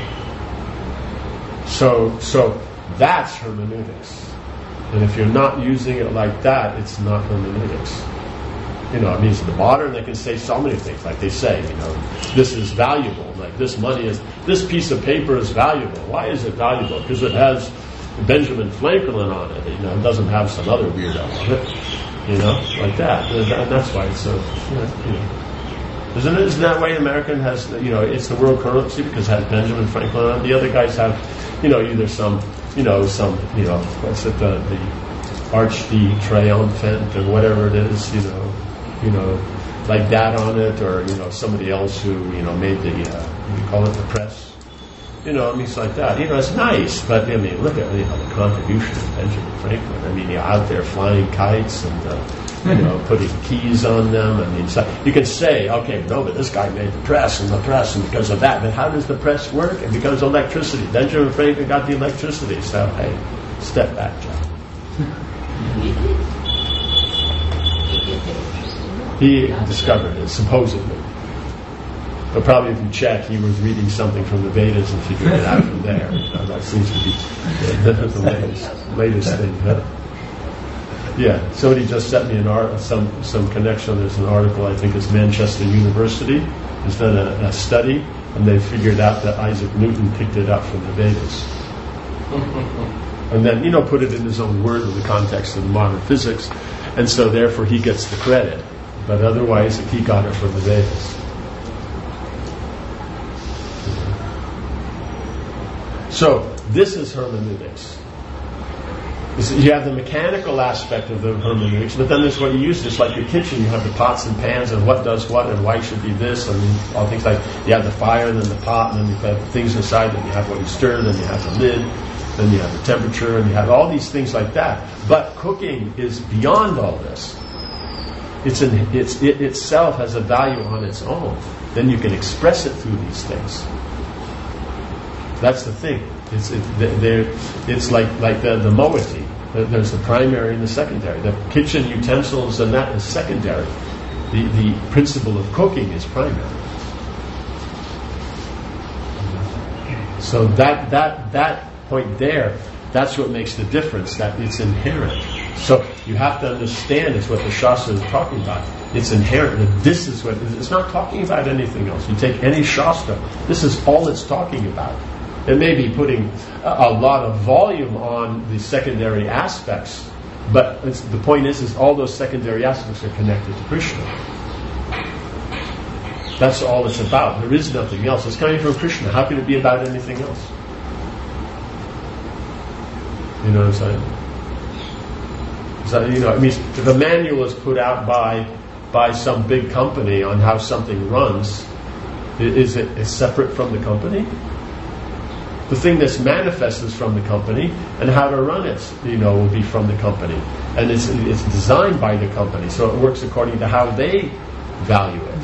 So, so that's hermeneutics. And if you're not using it like that, it's not hermeneutics. You know, it means in the modern they can say so many things, like they say, you know, this is valuable, like this money is, this piece of paper is valuable. Why is it valuable? Because it has Benjamin Franklin on it, you know, it doesn't have some other weirdo on it, you know, like that. And that's why it's so, you know, isn't it, isn't that way American has, you know, it's the world currency because it has Benjamin Franklin on it. The other guys have, you know, either some, you know, some, you know, what's it, the, the Arch de Triumphant or whatever it is, you know, you know, like that on it, or, you know, somebody else who, you know, made the, uh, what do you call it, the press. You know, I mean, it's like that. You know, it's nice, but, I mean, look at, you know, the contribution of Benjamin Franklin. I mean, you're out there flying kites and, uh, you know, putting keys on them. I mean, so you can say, okay, no, but this guy made the press and the press, and because of that. But how does the press work? It becomes electricity. Benjamin Franklin got the electricity. So, hey, step back, John. He discovered it, supposedly. But probably if you check, he was reading something from the Vedas and figured it out from there. You know, that seems to be the, the latest, latest thing. Huh? Yeah, somebody just sent me an art, some some connection. There's an article, I think it's Manchester University, has done a, a study, and they figured out that Isaac Newton picked it up from the Vedas. And then, you know, put it in his own word in the context of the modern physics, and so therefore he gets the credit. But otherwise, he got it from the Vedas. So, this is hermeneutics. You have the mechanical aspect of the hermeneutics, but then there's what you use. Just like your kitchen, you have the pots and pans and what does what and why should be this, and all things like you have the fire and then the pot, and then you have the things inside, and you have what you stir, and then you have the lid, then you have the temperature, and you have all these things like that. But cooking is beyond all this. It's, an, it's it itself has a value on its own. Then you can express it through these things. That's the thing. It's it, it's like like the, the moiety. There's the primary and the secondary. The kitchen utensils and that is secondary. The the principle of cooking is primary. So that that that point there, that's what makes the difference. That it's inherent. So you have to understand it's what the Shastra is talking about. It's inherent that this is what it's not talking about anything else. You take any Shastra, this is all it's talking about. It may be putting a, a lot of volume on the secondary aspects, but it's, the point is, is all those secondary aspects are connected to Krishna. That's all it's about. There is nothing else. It's coming from Krishna. How can it be about anything else? You know what I'm saying? So, you know, it means if a manual is put out by by some big company on how something runs, is it is separate from the company? The thing that's manifest is from the company, and how to run it, you know, will be from the company, and it's it's designed by the company, so it works according to how they value it.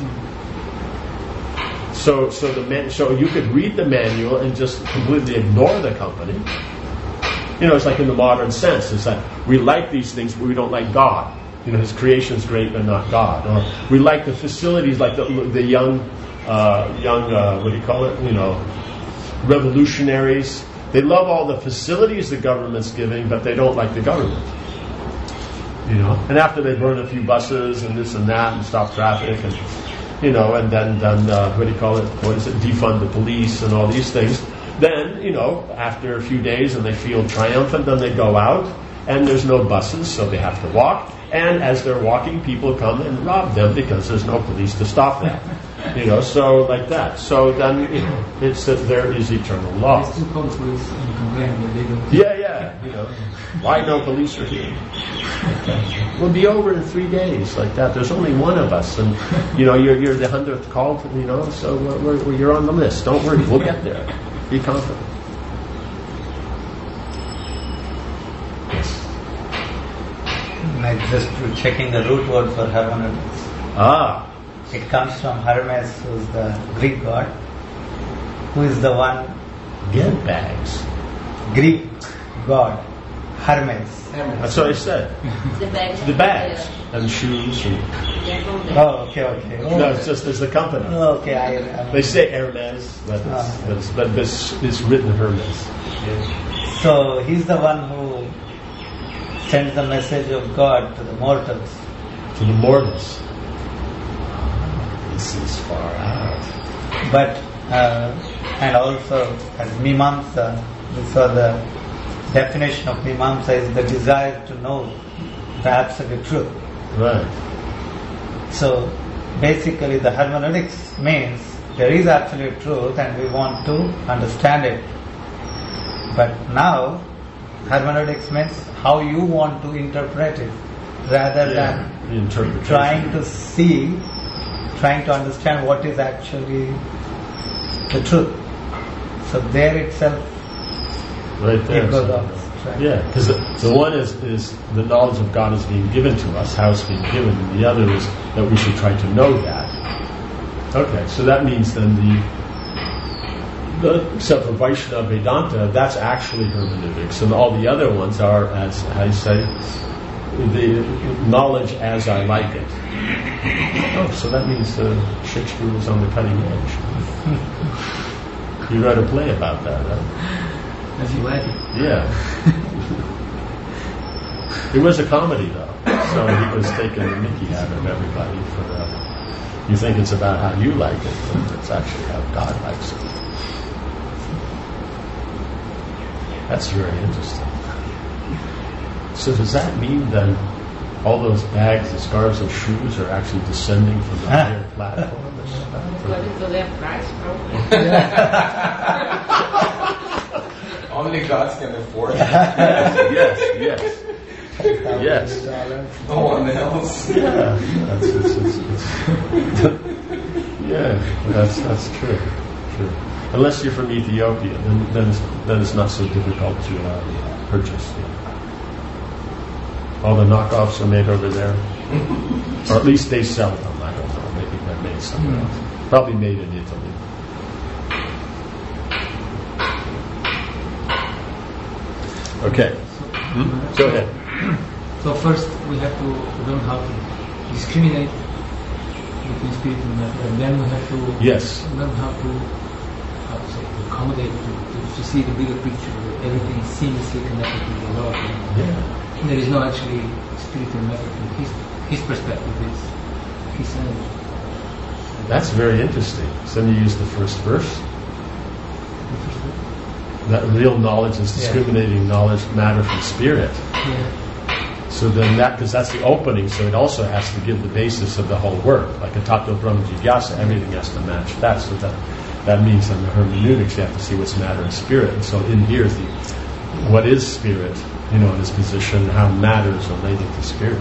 So, so the man, so you could read the manual and just completely ignore the company. You know, it's like in the modern sense. It's like we like these things, but we don't like God. You know, His creation is great, but not God. Or we like the facilities, like the the young, uh, young, uh, what do you call it? You know, revolutionaries. They love all the facilities the government's giving, but they don't like the government. You know, and after they burn a few buses and this and that and stop traffic and you know, and then then uh, what do you call it? What is it? Defund the police and all these things. Then, you know, after a few days and they feel triumphant, then they go out and there's no buses, so they have to walk. And as they're walking, people come and rob them because there's no police to stop them. You know, so like that. So then, you know, it's that there is eternal law. They still call the police and complain that they don't. Yeah, yeah. You know, why no police are here? We'll be over in three days, like that. There's only one of us, and you know, you're you're the hundredth call. You know, so we're, we're, you're on the list. Don't worry, we'll get there. Be confident. Like just checking the root word for hermeneutics. Ah. It comes from Hermes, who is the Greek god, who is the one. Get bags. Greek god, Hermes. That's what I said. The bags. The bags and shoes and. Oh, okay, okay. Oh. No, it's just as the company. Oh, okay, I. I they say Hermes, but it's, oh. but, it's, but it's, it's written Hermes. Yeah. So he's the one who sends the message of God to the mortals. To the mortals. This is far out. But, uh, and also as Mimamsa, we saw the definition of Mimamsa is the desire to know the absolute truth. Right. So, basically the hermeneutics means there is absolute truth and we want to understand it. But now, hermeneutics means how you want to interpret it rather yeah, than the trying to see, trying to understand what is actually the truth. So there itself, right there. it goes so, off. Right. Yeah, because the, the one is, is the knowledge of God is being given to us, how it's being given, and the other is that we should try to know that. Okay, so that means then the The, except for Vaishnava Vedanta, that's actually hermeneutics, and all the other ones are, as how you say, the knowledge as I like it. Oh, so that means uh, Shakespeare was on the cutting edge. You wrote a play about that, right? As you like it. Yeah. It was a comedy, though, so he was taking the mickey out of everybody for the. You think it's about how you like it, but it's actually how God likes it. That's very interesting. So does that mean then all those bags and scarves and shoes are actually descending from the higher platform? According to their price, probably. Only gods can afford it. Yes, yes, yes. Yes. No one else. Yeah, that's, it's, it's, it's yeah, that's that's true. True. Unless you're from Ethiopia, then then it's, then it's not so difficult to uh, purchase. Yeah. All the knockoffs are made over there, or at least they sell them. I don't know. Maybe they're made somewhere else. Probably made in Italy. Okay. Hmm? Go ahead. So first we have to learn how to discriminate between spirit and matter, and then we have to Yes. learn how to how to say to accommodate to, to, to see the bigger picture that everything is seamlessly connected to the Lord. Yeah. There is no actually spirit and matter from his his perspective. It's his energy. That's very interesting. So then you use the first verse. That real knowledge is discriminating knowledge, matter from spirit. Yeah. So then that, because that's the opening, so it also has to give the basis of the whole work. Like a Tattva Brahma Jigyasa, everything has to match that. So that that means in the hermeneutics you have to see what's matter and spirit. And so in here is the what is spirit, you know, in its position, how matter is related to spirit.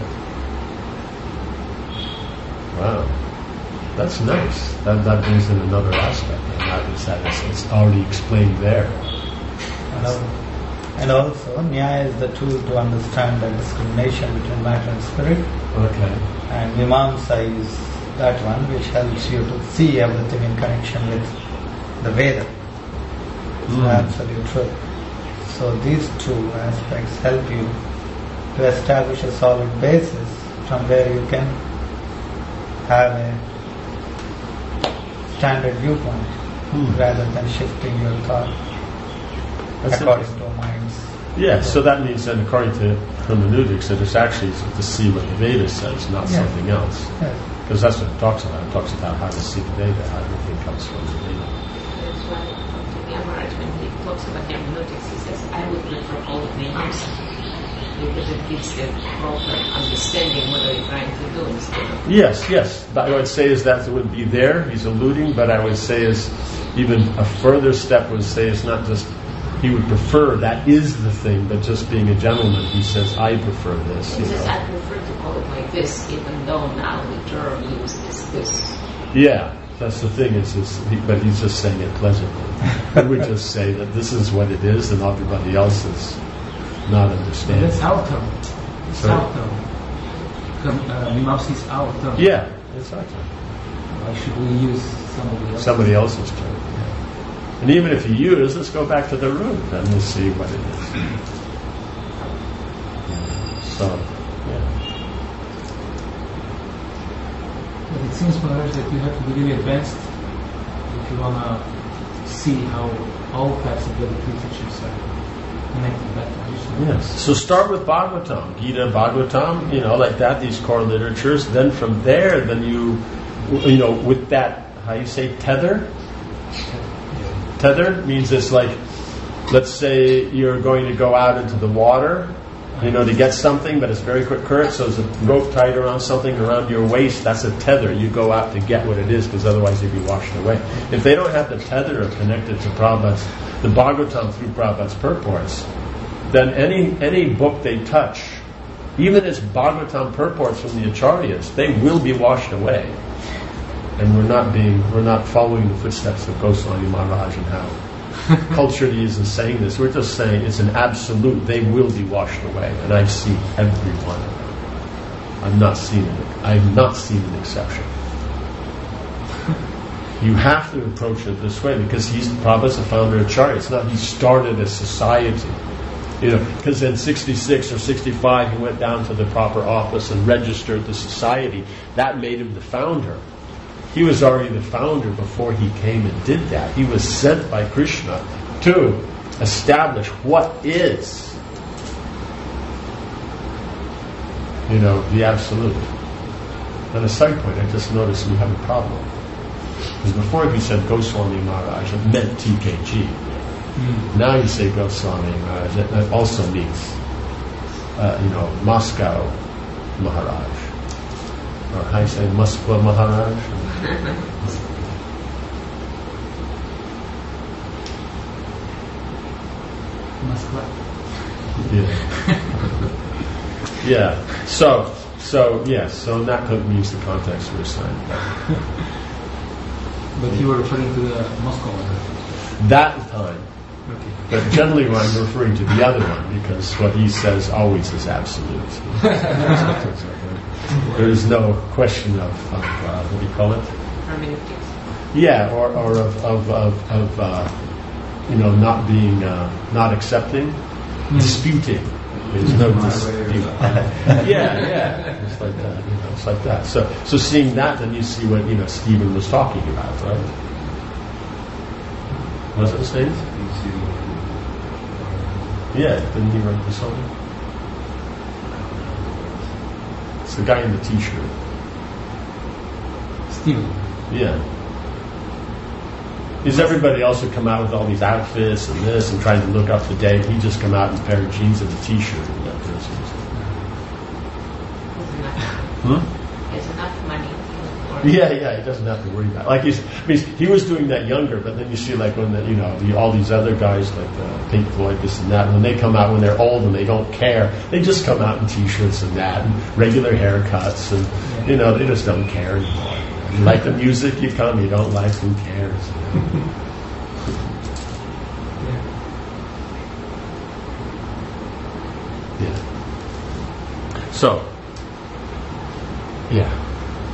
Wow. That's nice. That that brings in another aspect, and that is that it's, it's already explained there. And, al- and also, Nyaya is the tool to understand the discrimination between matter and spirit. Okay. And Mimamsa is that one which helps you to see everything in connection with the Veda, Mm. the absolute truth. So these two aspects help you to establish a solid basis from where you can have a standard viewpoint Hmm. rather than shifting your thought That's according interesting. to minds. Yeah, so that means then according to hermeneutics that it's actually to see what the Veda says, not Yeah. something else. Yes. Because that's what it talks about. It talks about how to see the Veda, how everything comes from the Veda. That's why Dr. Yamaraj, when he talks about hermeneutics, he says, I would prefer all of Mimamsa. because it gives them proper understanding what they're trying to do instead of... Yes, yes. I would say is that it would be there, he's alluding, but I would say is even a further step would say it's not just, he would prefer, that is the thing, but just being a gentleman, he says, I prefer this. He says, I prefer to call it like this, even though now the term used is this. Yeah, that's the thing, is, is he, but he's just saying it pleasantly. He would just say that this is what it is and everybody else is not understanding. That's our term. It's Sorry? our term. Uh, Mimamsa is our term. Yeah, it's our term. Why should we use somebody else? Somebody else's term. Yeah. And even if you use, let's go back to the root and we'll see what it is. So, yeah. But it seems, Maharaj, that you have to be really advanced if you want to see how all types of Vedic literatures are connected back to Krishna. Yes. So start with Bhagavatam, Gita, Bhagavatam, you know, like that, these core literatures. Then from there, then you, you know, with that, how you say, tether? Tether means it's like, let's say you're going to go out into the water, you know, to get something, but it's very quick current, so there's a rope tied around something around your waist, that's a tether. You go out to get what it is, because otherwise you'd be washed away. If they don't have the tether connected to Prabhupada's, the Bhagavatam through Prabhupada's purports, then any any book they touch, even its Bhagavatam purports from the Acharyas, they will be washed away. And we're not being, we're not following the footsteps of Goswami Maharaj and how cultured he is in saying this. We're just saying it's an absolute, they will be washed away. And I've seen every one of them. I've not seen it. I've not seen an exception. You have to approach it this way because he's Prabhupada's the founder of Acharya. It's not he started a society. You know, because in sixty-six or sixty-five he went down to the proper office and registered the society. That made him the founder. He was already the founder before he came and did that. He was sent by Krishna to establish what is, you know, the absolute. On a side point, I just noticed we have a problem. Because before he said Goswami Maharaj, it meant T K G. Mm. Now you say Goswami Maharaj, it also means, uh, you know, Moscow Maharaj. Or how you say Moskva Maharaj? Moskva. Yeah. Yeah. So, so yes. So that means the context we're saying. But you were referring to the Moscow one. That time. Okay. But generally, I'm referring to the other one because what he says always is absolute. There is no question of, of uh, what do you call it? Hermeneutics. Yeah, or, or of of of, of uh, you know not being uh, not accepting, mm. disputing. There's no dispute. yeah, yeah, it's like that. You know, it's like that. So so seeing that, then you see what you know Stephen was talking about, right? Was it the same? Yeah, didn't he write the song? It's the guy in the T-shirt. Stephen. Yeah. Is everybody else who come out with all these outfits and this and trying to look up to date? He just come out in a pair of jeans and a T-shirt and that person. Hmm? There's enough money. Yeah, yeah, he doesn't have to worry about it. Like he's, I mean, he was doing that younger, but then you see like when the, you know the, all these other guys like uh, Pink Floyd, this and that, when they come out when they're old and they don't care, they just come out in T-shirts and that, and regular haircuts, and you know they just don't care anymore. You like the music, you come. You don't like, who cares? Yeah. So, yeah.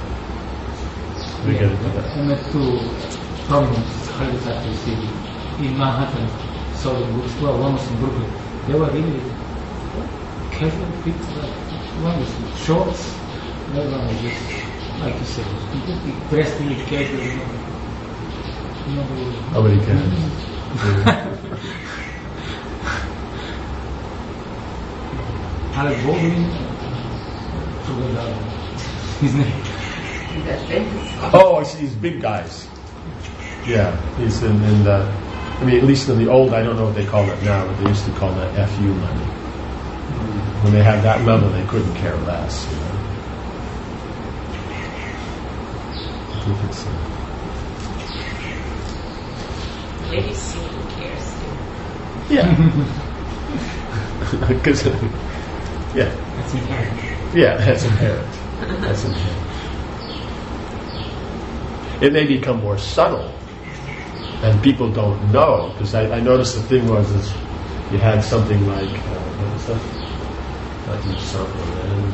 We yeah, get into that. I met two prominent highly tattooed people in Manhattan, selling books. Well, one was in Brooklyn. They were really casual people. Like one was shorts, the other one was just, like you said, completely dressed really casual. You know, you know, nobody cares. Alec Baldwin, his name. Oh, I see these big guys. Yeah, he's in, in the, I mean, at least in the old, I don't know what they call it now, but they used to call that F U money. When they had that level, they couldn't care less. You know? I think it's. Uh, Maybe single cares. yeah. Because. yeah. That's inherent. Yeah, that's inherent. That's inherent. It may become more subtle, and people don't know. Because I, I noticed the thing was, is you had something like uh, what was that? Not each something.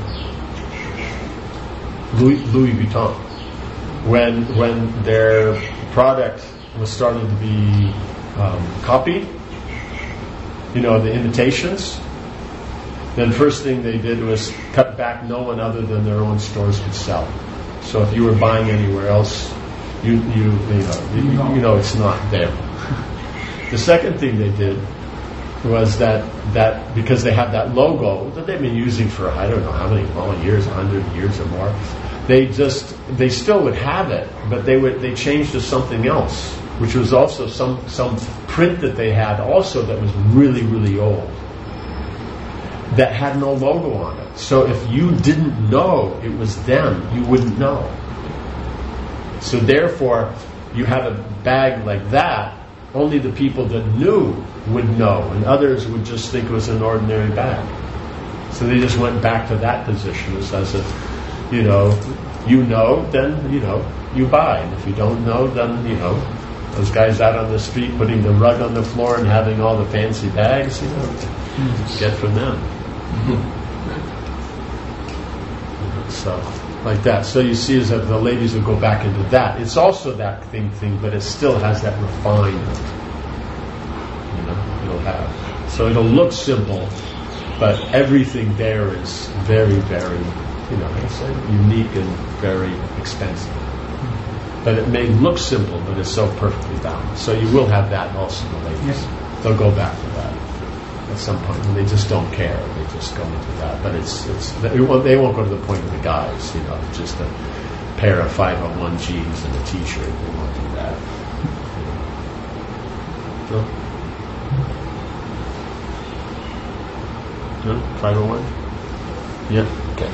Louis Louis Vuitton. When when their product was starting to be um, copied, you know, the imitations. Then first thing they did was cut back. No one other than their own stores could sell. So if you were buying anywhere else, you you you know you, you know it's not there. The second thing they did was that that because they have that logo that they've been using for I don't know how many long years, a hundred years or more. They just they still would have it, but they would they changed to something else, which was also some some print that they had also that was really really old. That had no logo on it. So if you didn't know it was them, you wouldn't know. So therefore, you have a bag like that, only the people that knew would know, and others would just think it was an ordinary bag. So they just went back to that position as if, you know, you know, then, you know, you buy. And if you don't know, then, you know, those guys out on the street putting the rug on the floor and having all the fancy bags, you know, get from them. So, like that. So you see, as that the ladies will go back into that. It's also that thing, thing, but it still has that refinement. You know, it'll have. So it'll look simple, but everything there is very, very, you know, I say, unique and very expensive. But it may look simple, but it's so perfectly balanced. So you will have that also, the ladies. Yes. They'll go back to that at some point when they just don't care. They just go into that. But it's it's they won't, they won't go to the point of the guys, you know, just a pair of five oh one jeans and a t-shirt. They won't do that. No? No? five oh one? Yeah? Okay.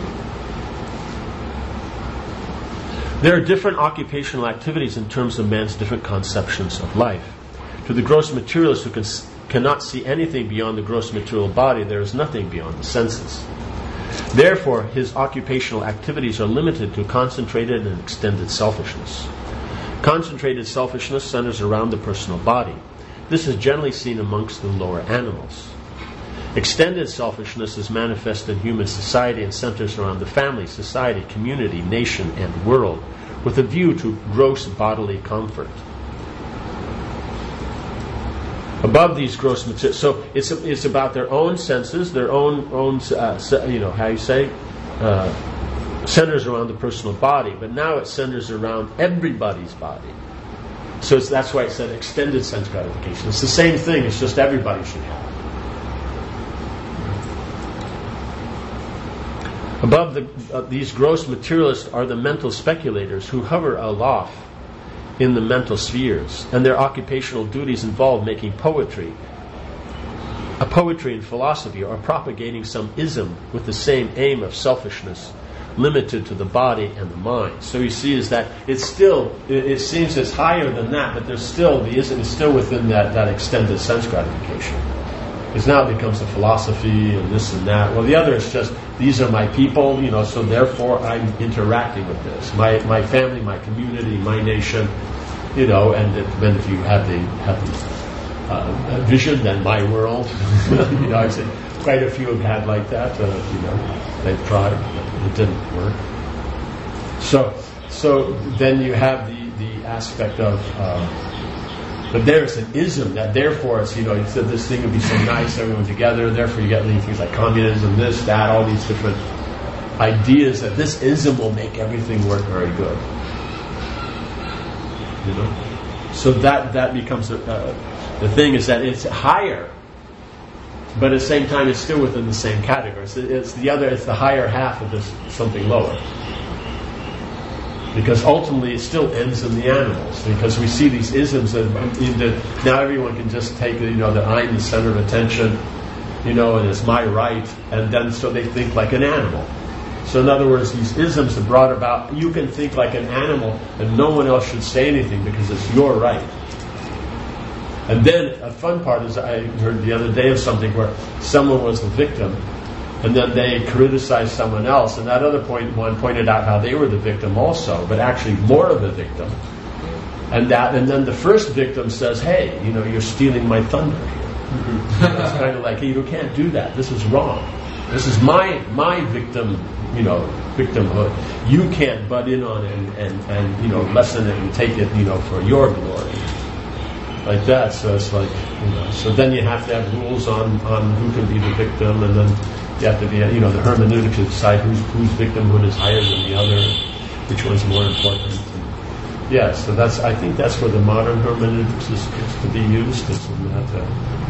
There are different occupational activities in terms of man's different conceptions of life. To the gross materialist who can cannot see anything beyond the gross material body, there is nothing beyond the senses. Therefore, his occupational activities are limited to concentrated and extended selfishness. Concentrated selfishness centers around the personal body. This is generally seen amongst the lower animals. Extended selfishness is manifest in human society and centers around the family, society, community, nation, and world, with a view to gross bodily comfort. Above these gross materials, so it's it's about their own senses, their own own uh, you know how you say uh, centers around the personal body, but now it centers around everybody's body. So it's, that's why it said extended sense gratification. It's the same thing. It's just everybody should have it. Above the, uh, these gross materialists are the mental speculators who hover aloft in the mental spheres, and their occupational duties involve making poetry, a poetry and philosophy, or propagating some ism with the same aim of selfishness, limited to the body and the mind. So you see, is that it's still, it, it seems it's higher than that, but there's still the ism is still within that, that extended sense gratification. Because now it becomes a philosophy and this and that. Well, the other is just, these are my people, you know, so therefore I'm interacting with this. My my family, my community, my nation, you know, and then if you have the have the uh, vision, then my world. You know, I've seen quite a few have had like that. Uh, you know, they've tried, but it didn't work. So so then you have the, the aspect of... Uh, But there's an ism that therefore it's, you know, you said this thing would be so nice, everyone together, therefore you get things like communism, this, that, all these different ideas that this ism will make everything work very good. You know? So that, that becomes, a, uh, the thing is that it's higher, but at the same time it's still within the same category. It's, it's the other, it's the higher half of this, something lower. Because ultimately it still ends in the animals. Because we see these isms that now everyone can just take, you know, that I'm the center of attention. you know, and it's my right, and then so they think like an animal. So in other words, these isms have brought about, you can think like an animal and no one else should say anything because it's your right. And then a fun part is I heard the other day of something where someone was the victim and then they criticized someone else, and that other point one pointed out how they were the victim also, but actually more of the victim. And that, and then the first victim says, hey, you know, you're stealing my thunder here. Mm-hmm. It's kind of like, hey, you can't do that. This is wrong. This is my my victim, you know, victimhood. You can't butt in on it and, and, and you know, lessen it and take it, you know, for your glory. Like that. So it's like, you know, so then you have to have rules on, on who can be the victim, and then you have to be, you know, the hermeneutics to decide whose whose victimhood is higher than the other, which one's more important. And yeah, so that's, I think that's where the modern hermeneutics is, is to be used. Is in that, uh,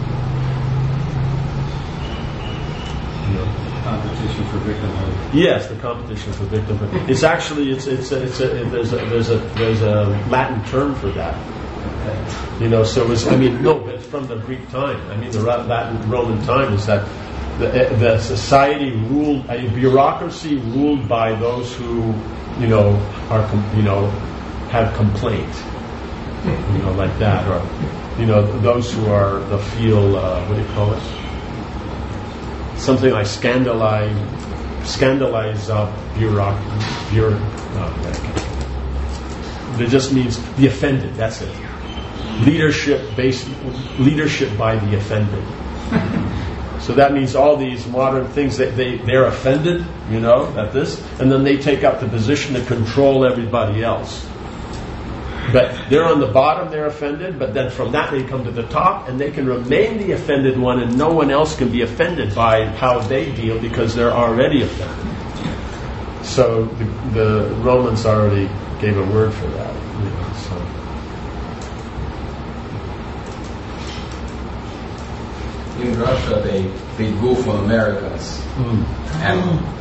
you know, competition for victimhood. Yes, the competition for victimhood. It's actually it's it's a, it's a, there's a there's a there's a Latin term for that. You know, so it's, I mean, no, but it's from the Greek time. I mean, the Latin Roman time is that the, the society ruled, a bureaucracy ruled by those who, you know, are you know have complaint, you know, like that, or you know, those who are the feel uh, what do you call it? Something like scandalize, scandalize uh, bureaucracy. Bureau, oh, it just means the offended. That's it. Leadership based, leadership by the offended. So that means all these modern things that they they're offended, you know, at this, and then they take up the position to control everybody else. But they're on the bottom, they're offended, but then from that they come to the top and they can remain the offended one, and no one else can be offended by how they deal because they're already offended. So the, the Romans already gave a word for that. You know, so. In Russia, they, they goof on Americans. Mm. And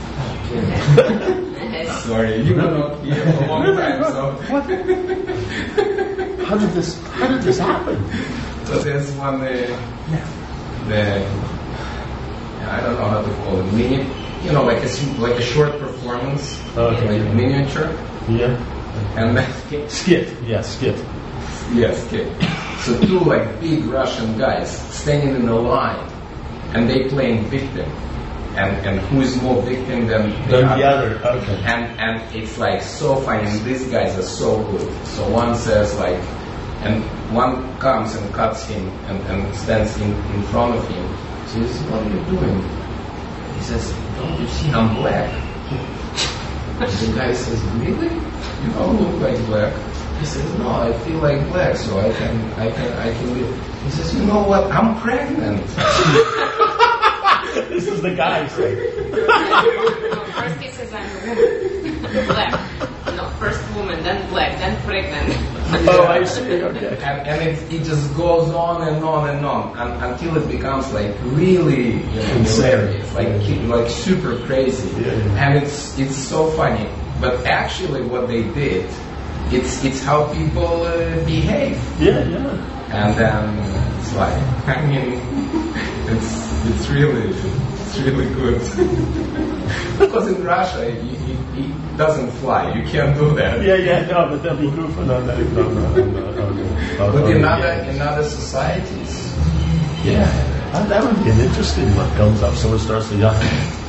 sorry, you were not here for a long time, so. What? How did this? How did this happen? So there's one, uh, the I don't know how to call it, mini, you know, like a like a short performance, okay. Like miniature. Yeah. And then skit. Yeah, skit. Yeah, skit. So two like big Russian guys standing in a line, and they playing victim. And, and who is more victim than the, than other. the other? Okay. And and it's like so funny. And these guys are so good. So one says like, and one comes and cuts him and, and stands in, in front of him. So he says, "What are you doing?" He says, "Don't you see I'm black?" The guy says, "Really? You don't look like black." He says, "No, I feel like black, so I can I can I can live." He says, "You know what? I'm pregnant." This is the guy saying. No, first he says I'm a woman. Black. No, first woman, then black, then pregnant. Oh, I see. Okay. And, and it, it just goes on and on and on and, until it becomes like really, you know, hilarious, like like super crazy. Yeah, yeah. And it's it's so funny. But actually, what they did, it's it's how people uh, behave. Yeah, yeah. And then it's like, I mean, it's it's really it's really good. Because in Russia, it, it, it doesn't fly. You can't do that. Yeah, yeah, no, but they'll be goofing on that. No, no, no, okay. But in other in other societies, yeah, that, that would be an interesting one. Comes up, someone starts to yell.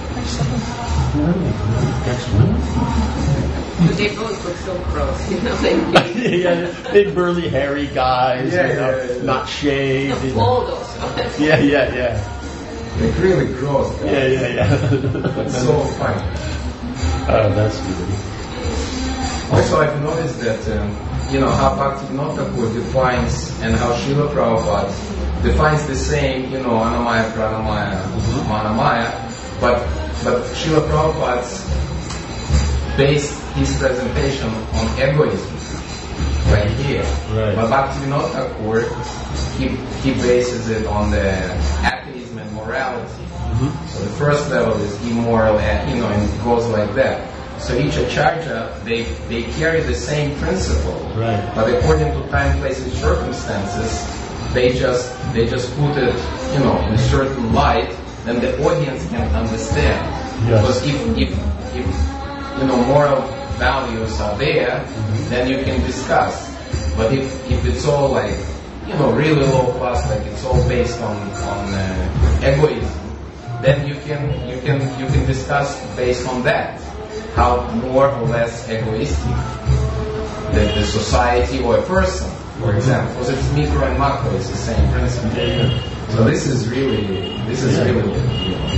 Next women. But they both look so gross, you know, like yeah, big burly hairy guys, yeah, you know, yeah, yeah. not shaved. no, You know. bald also. Yeah, yeah, yeah. like really gross guys. Yeah, yeah, yeah. It's so funny. Oh, that's good. Also, I've noticed that, um, you know, how Bhaktivinoda Thakur defines and how Srila Prabhupada defines the same, you know, Anamaya, Pranamaya, mm-hmm. Manamaya, but, but Srila Prabhupada's based his presentation on egoism, right here. Right. But Bhaktivinoda Thakur, he, he bases it on the atheism and morality. Mm-hmm. So the first level is immoral, and, you know, and it goes like that. So each acharya, they they carry the same principle, right. But according to time, place, and circumstances, they just they just put it, you know, in a certain light then the audience can understand. Yes. Because if, if, if you know moral values are there, mm-hmm. then you can discuss. But if, if it's all like you know really low class, like it's all based on on uh, egoism, then you can you can you can discuss based on that how more or less egoistic the, the society or a person, for example, because it's micro and macro, it's the same principle. Yeah, yeah. So this is really this is Yeah. really you know,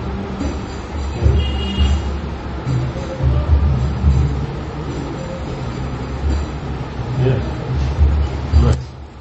Yeah. Right.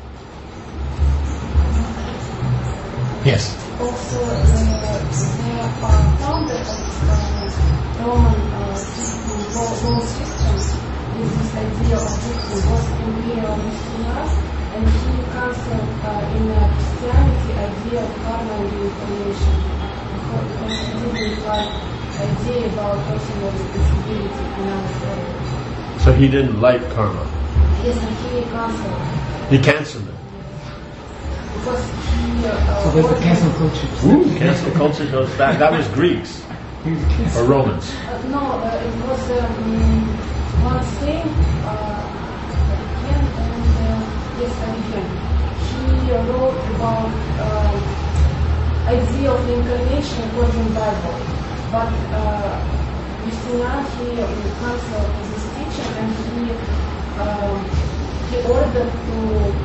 Yes. Also, the, the uh, founder of uh, Roman uh, system, law system, with this idea of justice was Emilio Messina, and he conceived uh, in uh, Christianity idea of karma and reincarnation, because he didn't like idea about personal responsibility and other. So he didn't like karma. Yes, and he canceled. He canceled it. Because he uh, So there's the ordered- cancel culture. Ooh, cancel culture goes back. That was Greeks or Romans. Uh, no, uh, it was um, one thing, uh, again, and uh, yes, again. He uh, wrote about uh, idea of reincarnation according to the Bible, but uh, Justina, he uh, canceled this teaching and he um, he ordered to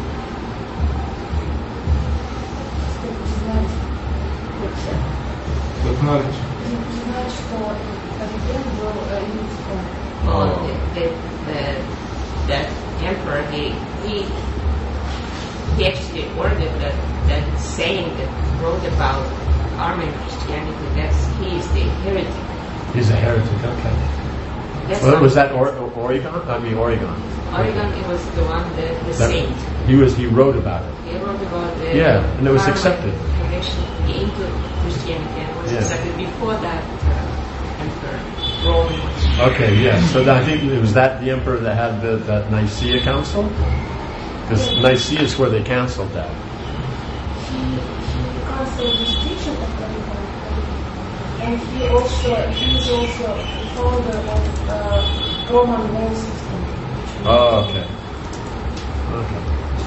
To acknowledge. знать, что Ориген был римским. Well, the, the, the, that emperor, he, he, he actually ordered that, that saying that wrote about karma in Christianity, that's, he is the heretic. He's a heretic. Okay. That's Well, not- was that or- Oregon? I mean Oregon. Oregon, it was the one, the, the That- saint. He was. He wrote about it. He wrote about the Yeah, and it was karma accepted. connection into Christianity, and it was Yeah. accepted before that uh, emperor, Rome. Okay. Yeah. So that, I think it was that the emperor that had the, that Nicaea council. Because Nicaea is where they canceled that. He, he canceled this teaching of Oregon. And he also, he is also the founder of uh, Roman law system. Oh, okay. Okay.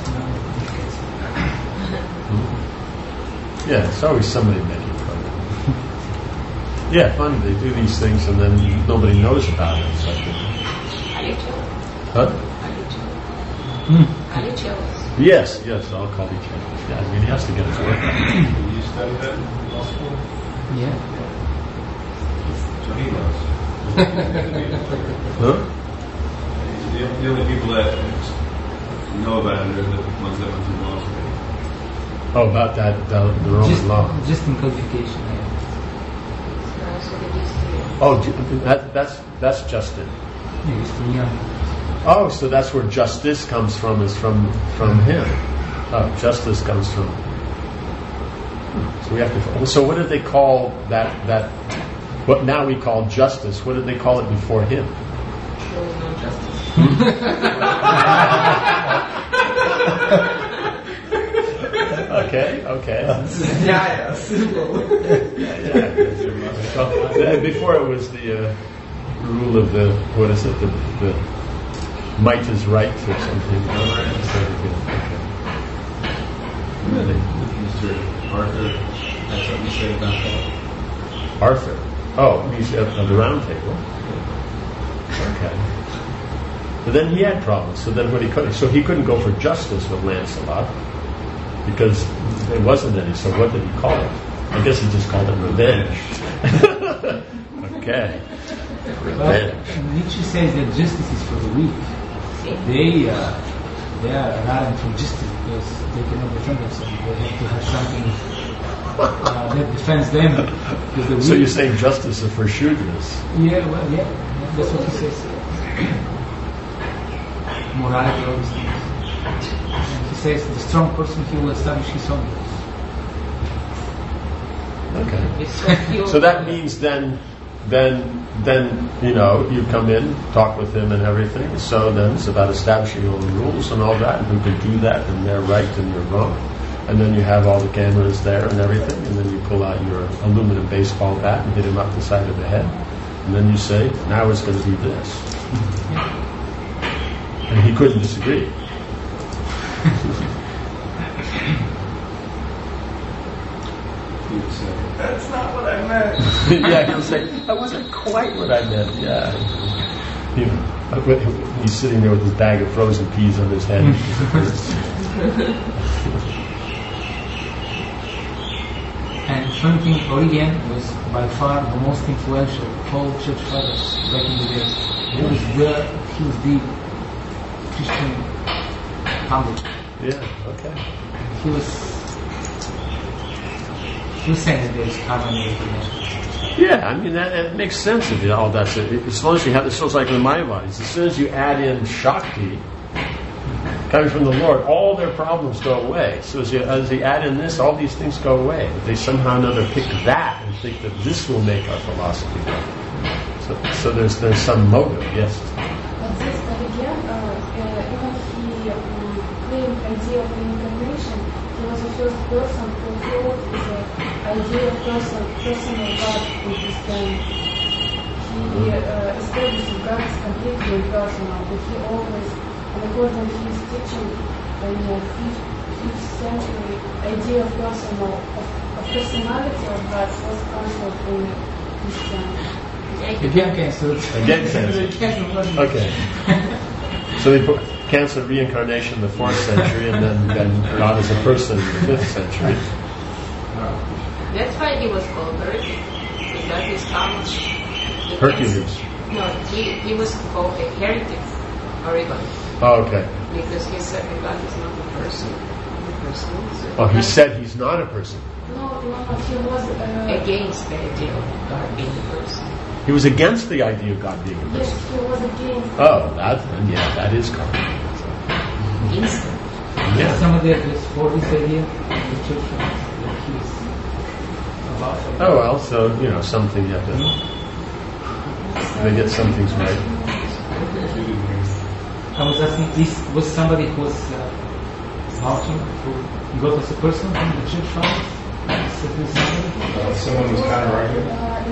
Yeah, it's always somebody making fun of them. Yeah, funny, they do these things and then nobody knows about it. It's like, Alicello. huh? Alicello. Alicello. Yes, yes, I'll call each other. Yeah, I mean, he has to get his work done. Did you study that in law school? Yeah. So he knows. Huh? The, the only people that know about it are the ones that went through law school. Oh, about that, the, the Roman Just, law. just in codification, yeah. So they used to- Oh, ju- that, that's that's Justin. Yeah, Justinian. Oh, so that's where justice comes from, is from from him. Oh, justice comes from. Hmm, So we have to. So what did they call that? That what now we call justice? What did they call it before him? There was no justice. Okay, okay. yeah, simple. Yeah. Well, uh, before it was the uh, rule of the what is it? The, the might is right or something. Okay. Really? Mister Arthur had something to say about that. Arthur. Oh, he's at, at the round table. Okay. But then he had problems. So then what he could, so he couldn't go for justice with Lancelot because there wasn't any. So what did he call it? I guess he just called it revenge. Okay. Well, Revenge. Nietzsche says that justice is for the weak. They uh, they are running from justice because they cannot defend themselves. They have to have something uh, that defends them. Because the weak, So you're saying justice is for Shudras? Yeah, well, yeah, that's what he says. Morality, all these things. And he says the strong person, he will establish his own laws. Okay. It's so pure. So that means then, then, then you know, you come in, talk with him, and everything. So then it's about establishing all the rules and all that, and who can do that, and they're right and you're wrong. And then you have all the cameras there and everything, and then you pull out your aluminum baseball bat and hit him up the side of the head. And then you say, now it's going to be this. And he couldn't disagree. That's not what I meant. Yeah, he'll say, that wasn't quite what I meant. Yeah. You know, he's sitting there with his bag of frozen peas on his head. And something, Origen was by far the most influential of all church fathers back in the day. He was the, he was the Christian founder. Yeah, okay. And he was he was saying that there is karma in the international. Yeah, I mean, that, that makes sense if you, all that's it. As long as you have this, it's like with Mayavadis. As soon as you add in Shakti, coming from the Lord, all their problems go away. So as you, as you add in this, all these things go away. But they somehow or another pick that and think that this will make our philosophy go. So, so there's there's some motive, yes. But this again, uh, uh, even he um, claimed idea of reincarnation. He was the first person who thought the idea of person, personal God in his time. He uh, established God is completely impersonal, but he always, and according to his teaching in the fifth, fifth century, idea of personal of, of personality of God was cancelled in Christianity. Again cancelled. Again cancelled. Okay. So they put, canceled reincarnation in the fourth century, and then, then God as a person in the fifth century. That's why he was called Hercules, because his comes. Hercules. No, he, he was called a heretic, Origen. Oh, okay. Because he said that God is not a person. The person is Oh, he said he's not a person. No, no, no, he was uh, against the idea of God being a person. He was against the idea of God being a person. yes, he was against. Oh, that, yeah, that is karma. Instant. Yeah. Somebody addressed for this idea, the church that he's about. Oh well, so you know something you have to. They get some things right. I was asking, this was somebody who was uh, vouching for God as a person from the church fathers? Uh, someone was kind of arguing.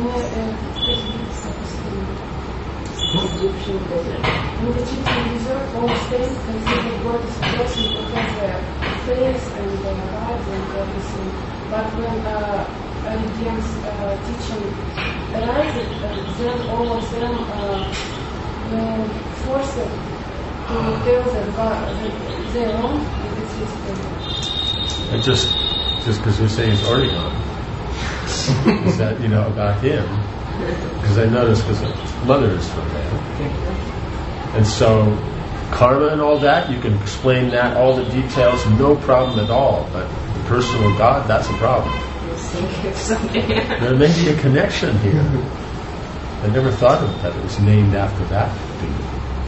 In the teaching reserve, all states consider God as a person who has a face and a eyes and everything. But when uh, Origen's uh, teaching arises, uh, then all of them uh, were forced to tell that God that they're wrong in this history. And just just because they're saying it's Origen, is that you know about him? Because I noticed because mother is from there, and so karma and all that you can explain that all the details, no problem at all. But the personal God, that's a problem. There may be a connection here. I never thought of that. It was named after that being.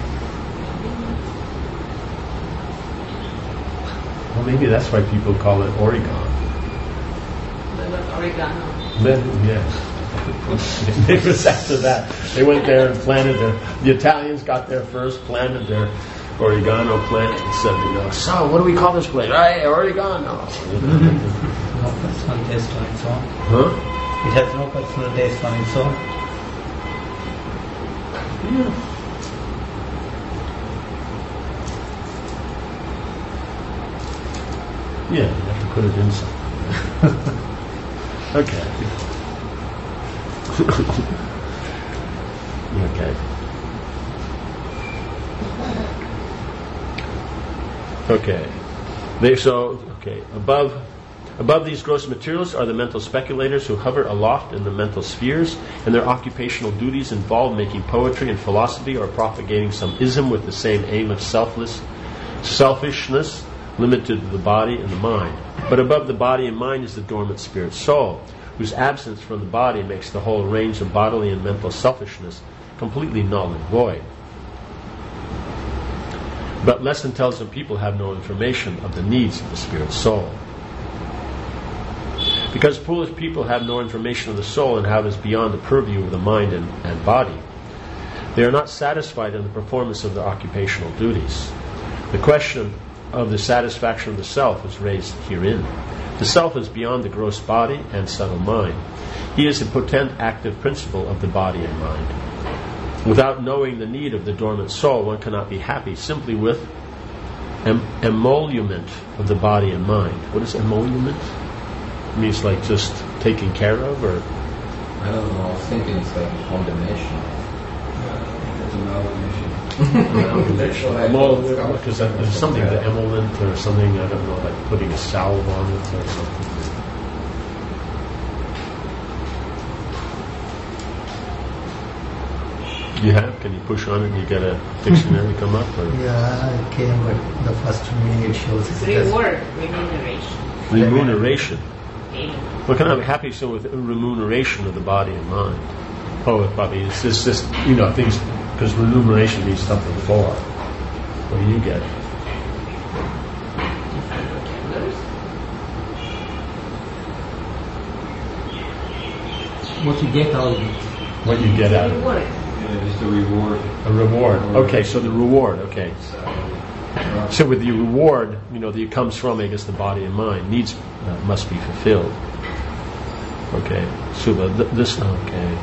Well, maybe that's why people call it Origen. Oregano. Then, yeah. It was after that. They went there and planted their... The Italians got there first, planted their oregano plant, and said, you know, so what do we call this place? Hey, oregano. No personal taste on its own. Huh? It has no personal taste on its own. Yeah. Yeah, you have to put it in something. Okay. Okay. Okay. They so okay above above these gross materials are the mental speculators who hover aloft in the mental spheres, and their occupational duties involve making poetry and philosophy or propagating some ism with the same aim of selfless selfishness limited to the body and the mind. But above the body and mind is the dormant spirit soul, whose absence from the body makes the whole range of bodily and mental selfishness completely null and void. But less intelligent people have no information of the needs of the spirit soul. Because foolish people have no information of the soul and how it is beyond the purview of the mind and, and body, they are not satisfied in the performance of their occupational duties. The question of the satisfaction of the self is raised herein. The self is beyond the gross body and subtle mind. He is the potent active principle of the body and mind. Without knowing the need of the dormant soul, one cannot be happy simply with em- emolument of the body and mind. What is emolument? It means like just taking care of, or? I don't know, I was thinking it's like condemnation. It's an amalgamation. Emol- because there's something, the emollient or something, I don't know, like putting a salve on it or something. You have? Can you push on it and you get a dictionary come up? Or? Yeah, I came, but the first meaning it shows It's it as reward, remuneration. Remuneration. Payment. What can I be happy so with remuneration of the body and mind? Oh, it probably it's just, just you know things, because remuneration means something for. What do you get? What you get out of it. What you get out of it? Reward. Yeah, just a reward. A reward. Okay, so the reward. Okay. So with the reward, you know, that comes from, I guess, the body and mind needs uh, must be fulfilled. Okay. So the, th- this. Okay.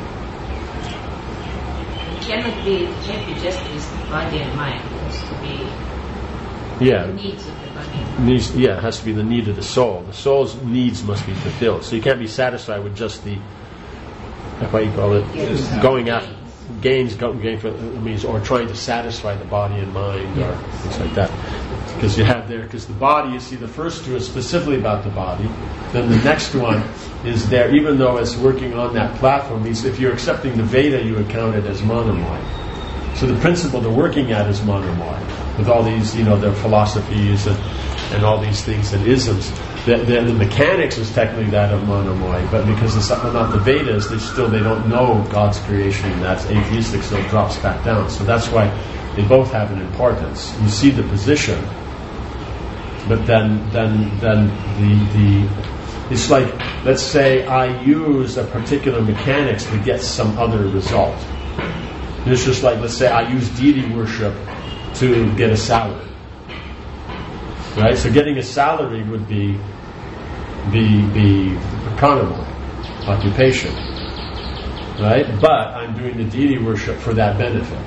It cannot be happy just with the body and mind. It has to be Yeah. the needs of the body. Needs, yeah, it has to be the need of the soul. The soul's needs must be fulfilled. So you can't be satisfied with just the, what you call it, Yes. going after gains, go, gain for, means, or trying to satisfy the body and mind, or things like that. Because you have there, because the body, you see, the first two is specifically about the body. Then the next one is there, even though it's working on that platform. Means if you're accepting the Veda, you would count it as monomoy. So the principle they're working at is monomoy, with all these, you know, their philosophies and, and all these things and isms. The, the, the mechanics is technically that of monomoy, but because it's not the Vedas, they still they don't know God's creation. That's atheistic, so it drops back down. So that's why they both have an importance. You see the position, but then then then the the it's like, let's say I use a particular mechanics to get some other result. It's just like, let's say I use deity worship to get a salary. Right? So getting a salary would be be be economy, occupation. Right? But I'm doing the deity worship for that benefit.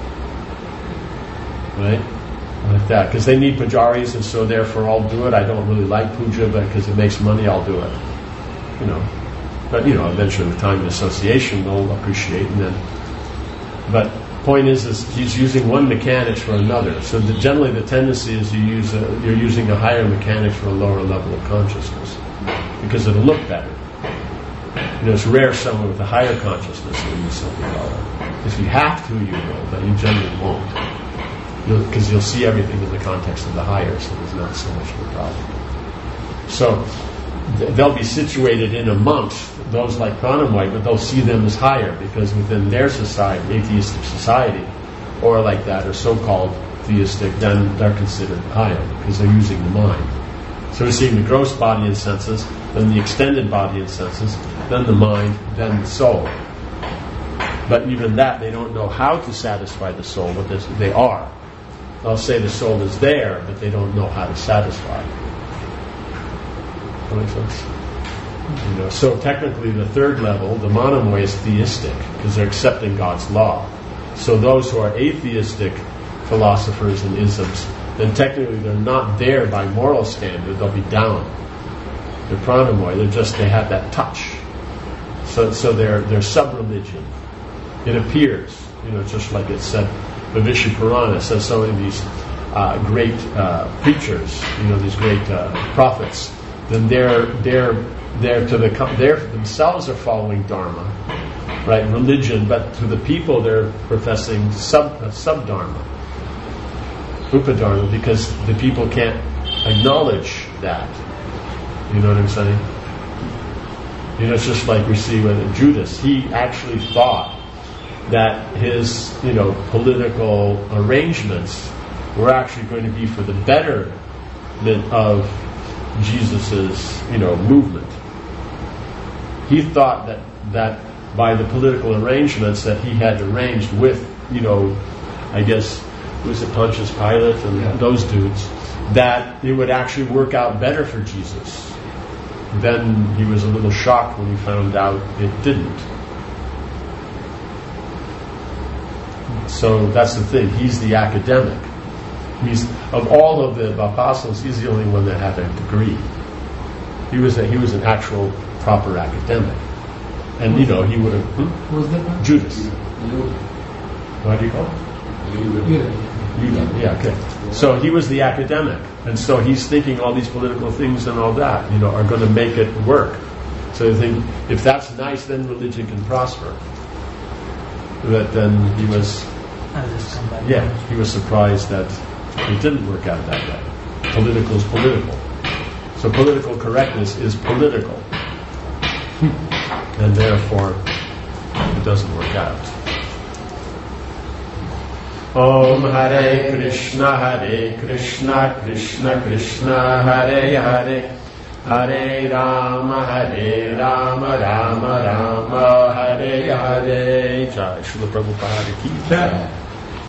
Right? Like that. Because they need pujaris, and so therefore I'll do it. I don't really like puja, but because it makes money, I'll do it. You know. But you know, eventually with time and association they'll appreciate, and then but point is, is he's using one mechanics for another. So the, generally the tendency is you use a, you're using a higher mechanics for a lower level of consciousness because it'll look better. You know, it's rare someone with a higher consciousness will use something lower. If you have to, you will, but you generally won't, because you'll, you'll see everything in the context of the higher, so there's not so much of a problem. So th- they'll be situated in amongst those like Pranamite, but they'll see them as higher because within their society, atheistic society, or like that, or so-called theistic, then they're considered higher because they're using the mind. So we're seeing the gross body and senses, then the extended body and senses, then the mind, then the soul. But even that, they don't know how to satisfy the soul, but they are. They'll say the soul is there, but they don't know how to satisfy it. That makes sense? You know, so technically the third level, the monomoy, is theistic because they're accepting God's law. So those who are atheistic philosophers and isms, then technically they're not there by moral standard, they'll be down. They're pranamoy, they're just, they have that touch. So so they're they're sub-religion. It appears, you know, just like it said, Vivishya Purana says so many of these uh, great uh, preachers, you know, these great uh, prophets, then they're they're they're to the they themselves are following Dharma, right? Religion, but to the people they're professing sub uh, sub-Dharma, Upadharma, because the people can't acknowledge that. You know what I'm saying? You know, it's just like we see with Judas. He actually thought that his, you know, political arrangements were actually going to be for the betterment of Jesus's, you know, movement. He thought that that by the political arrangements that he had arranged with, you know, I guess, was it Pontius Pilate and yeah. those dudes, that it would actually work out better for Jesus. Then he was a little shocked when he found out it didn't. So that's the thing. He's the academic. He's of all of the apostles, he's the only one that had a degree. He was a, he was an actual proper academic, and you know he would have. Hmm? Who was that one? Judas. What do you call it? Judah. Yeah. Okay. So he was the academic, and so he's thinking all these political things and all that, you know, are going to make it work. So they think if that's nice, then religion can prosper. But then he was. Yeah, he was surprised that it didn't work out that way. Political is political. So political correctness is political. And therefore, it doesn't work out. Om Hare Krishna, Hare Krishna, Krishna Krishna, Hare Hare, Hare Rama, Hare Rama, Rama Rama, Hare Hare. Jai Srila Prabhupada ki jai.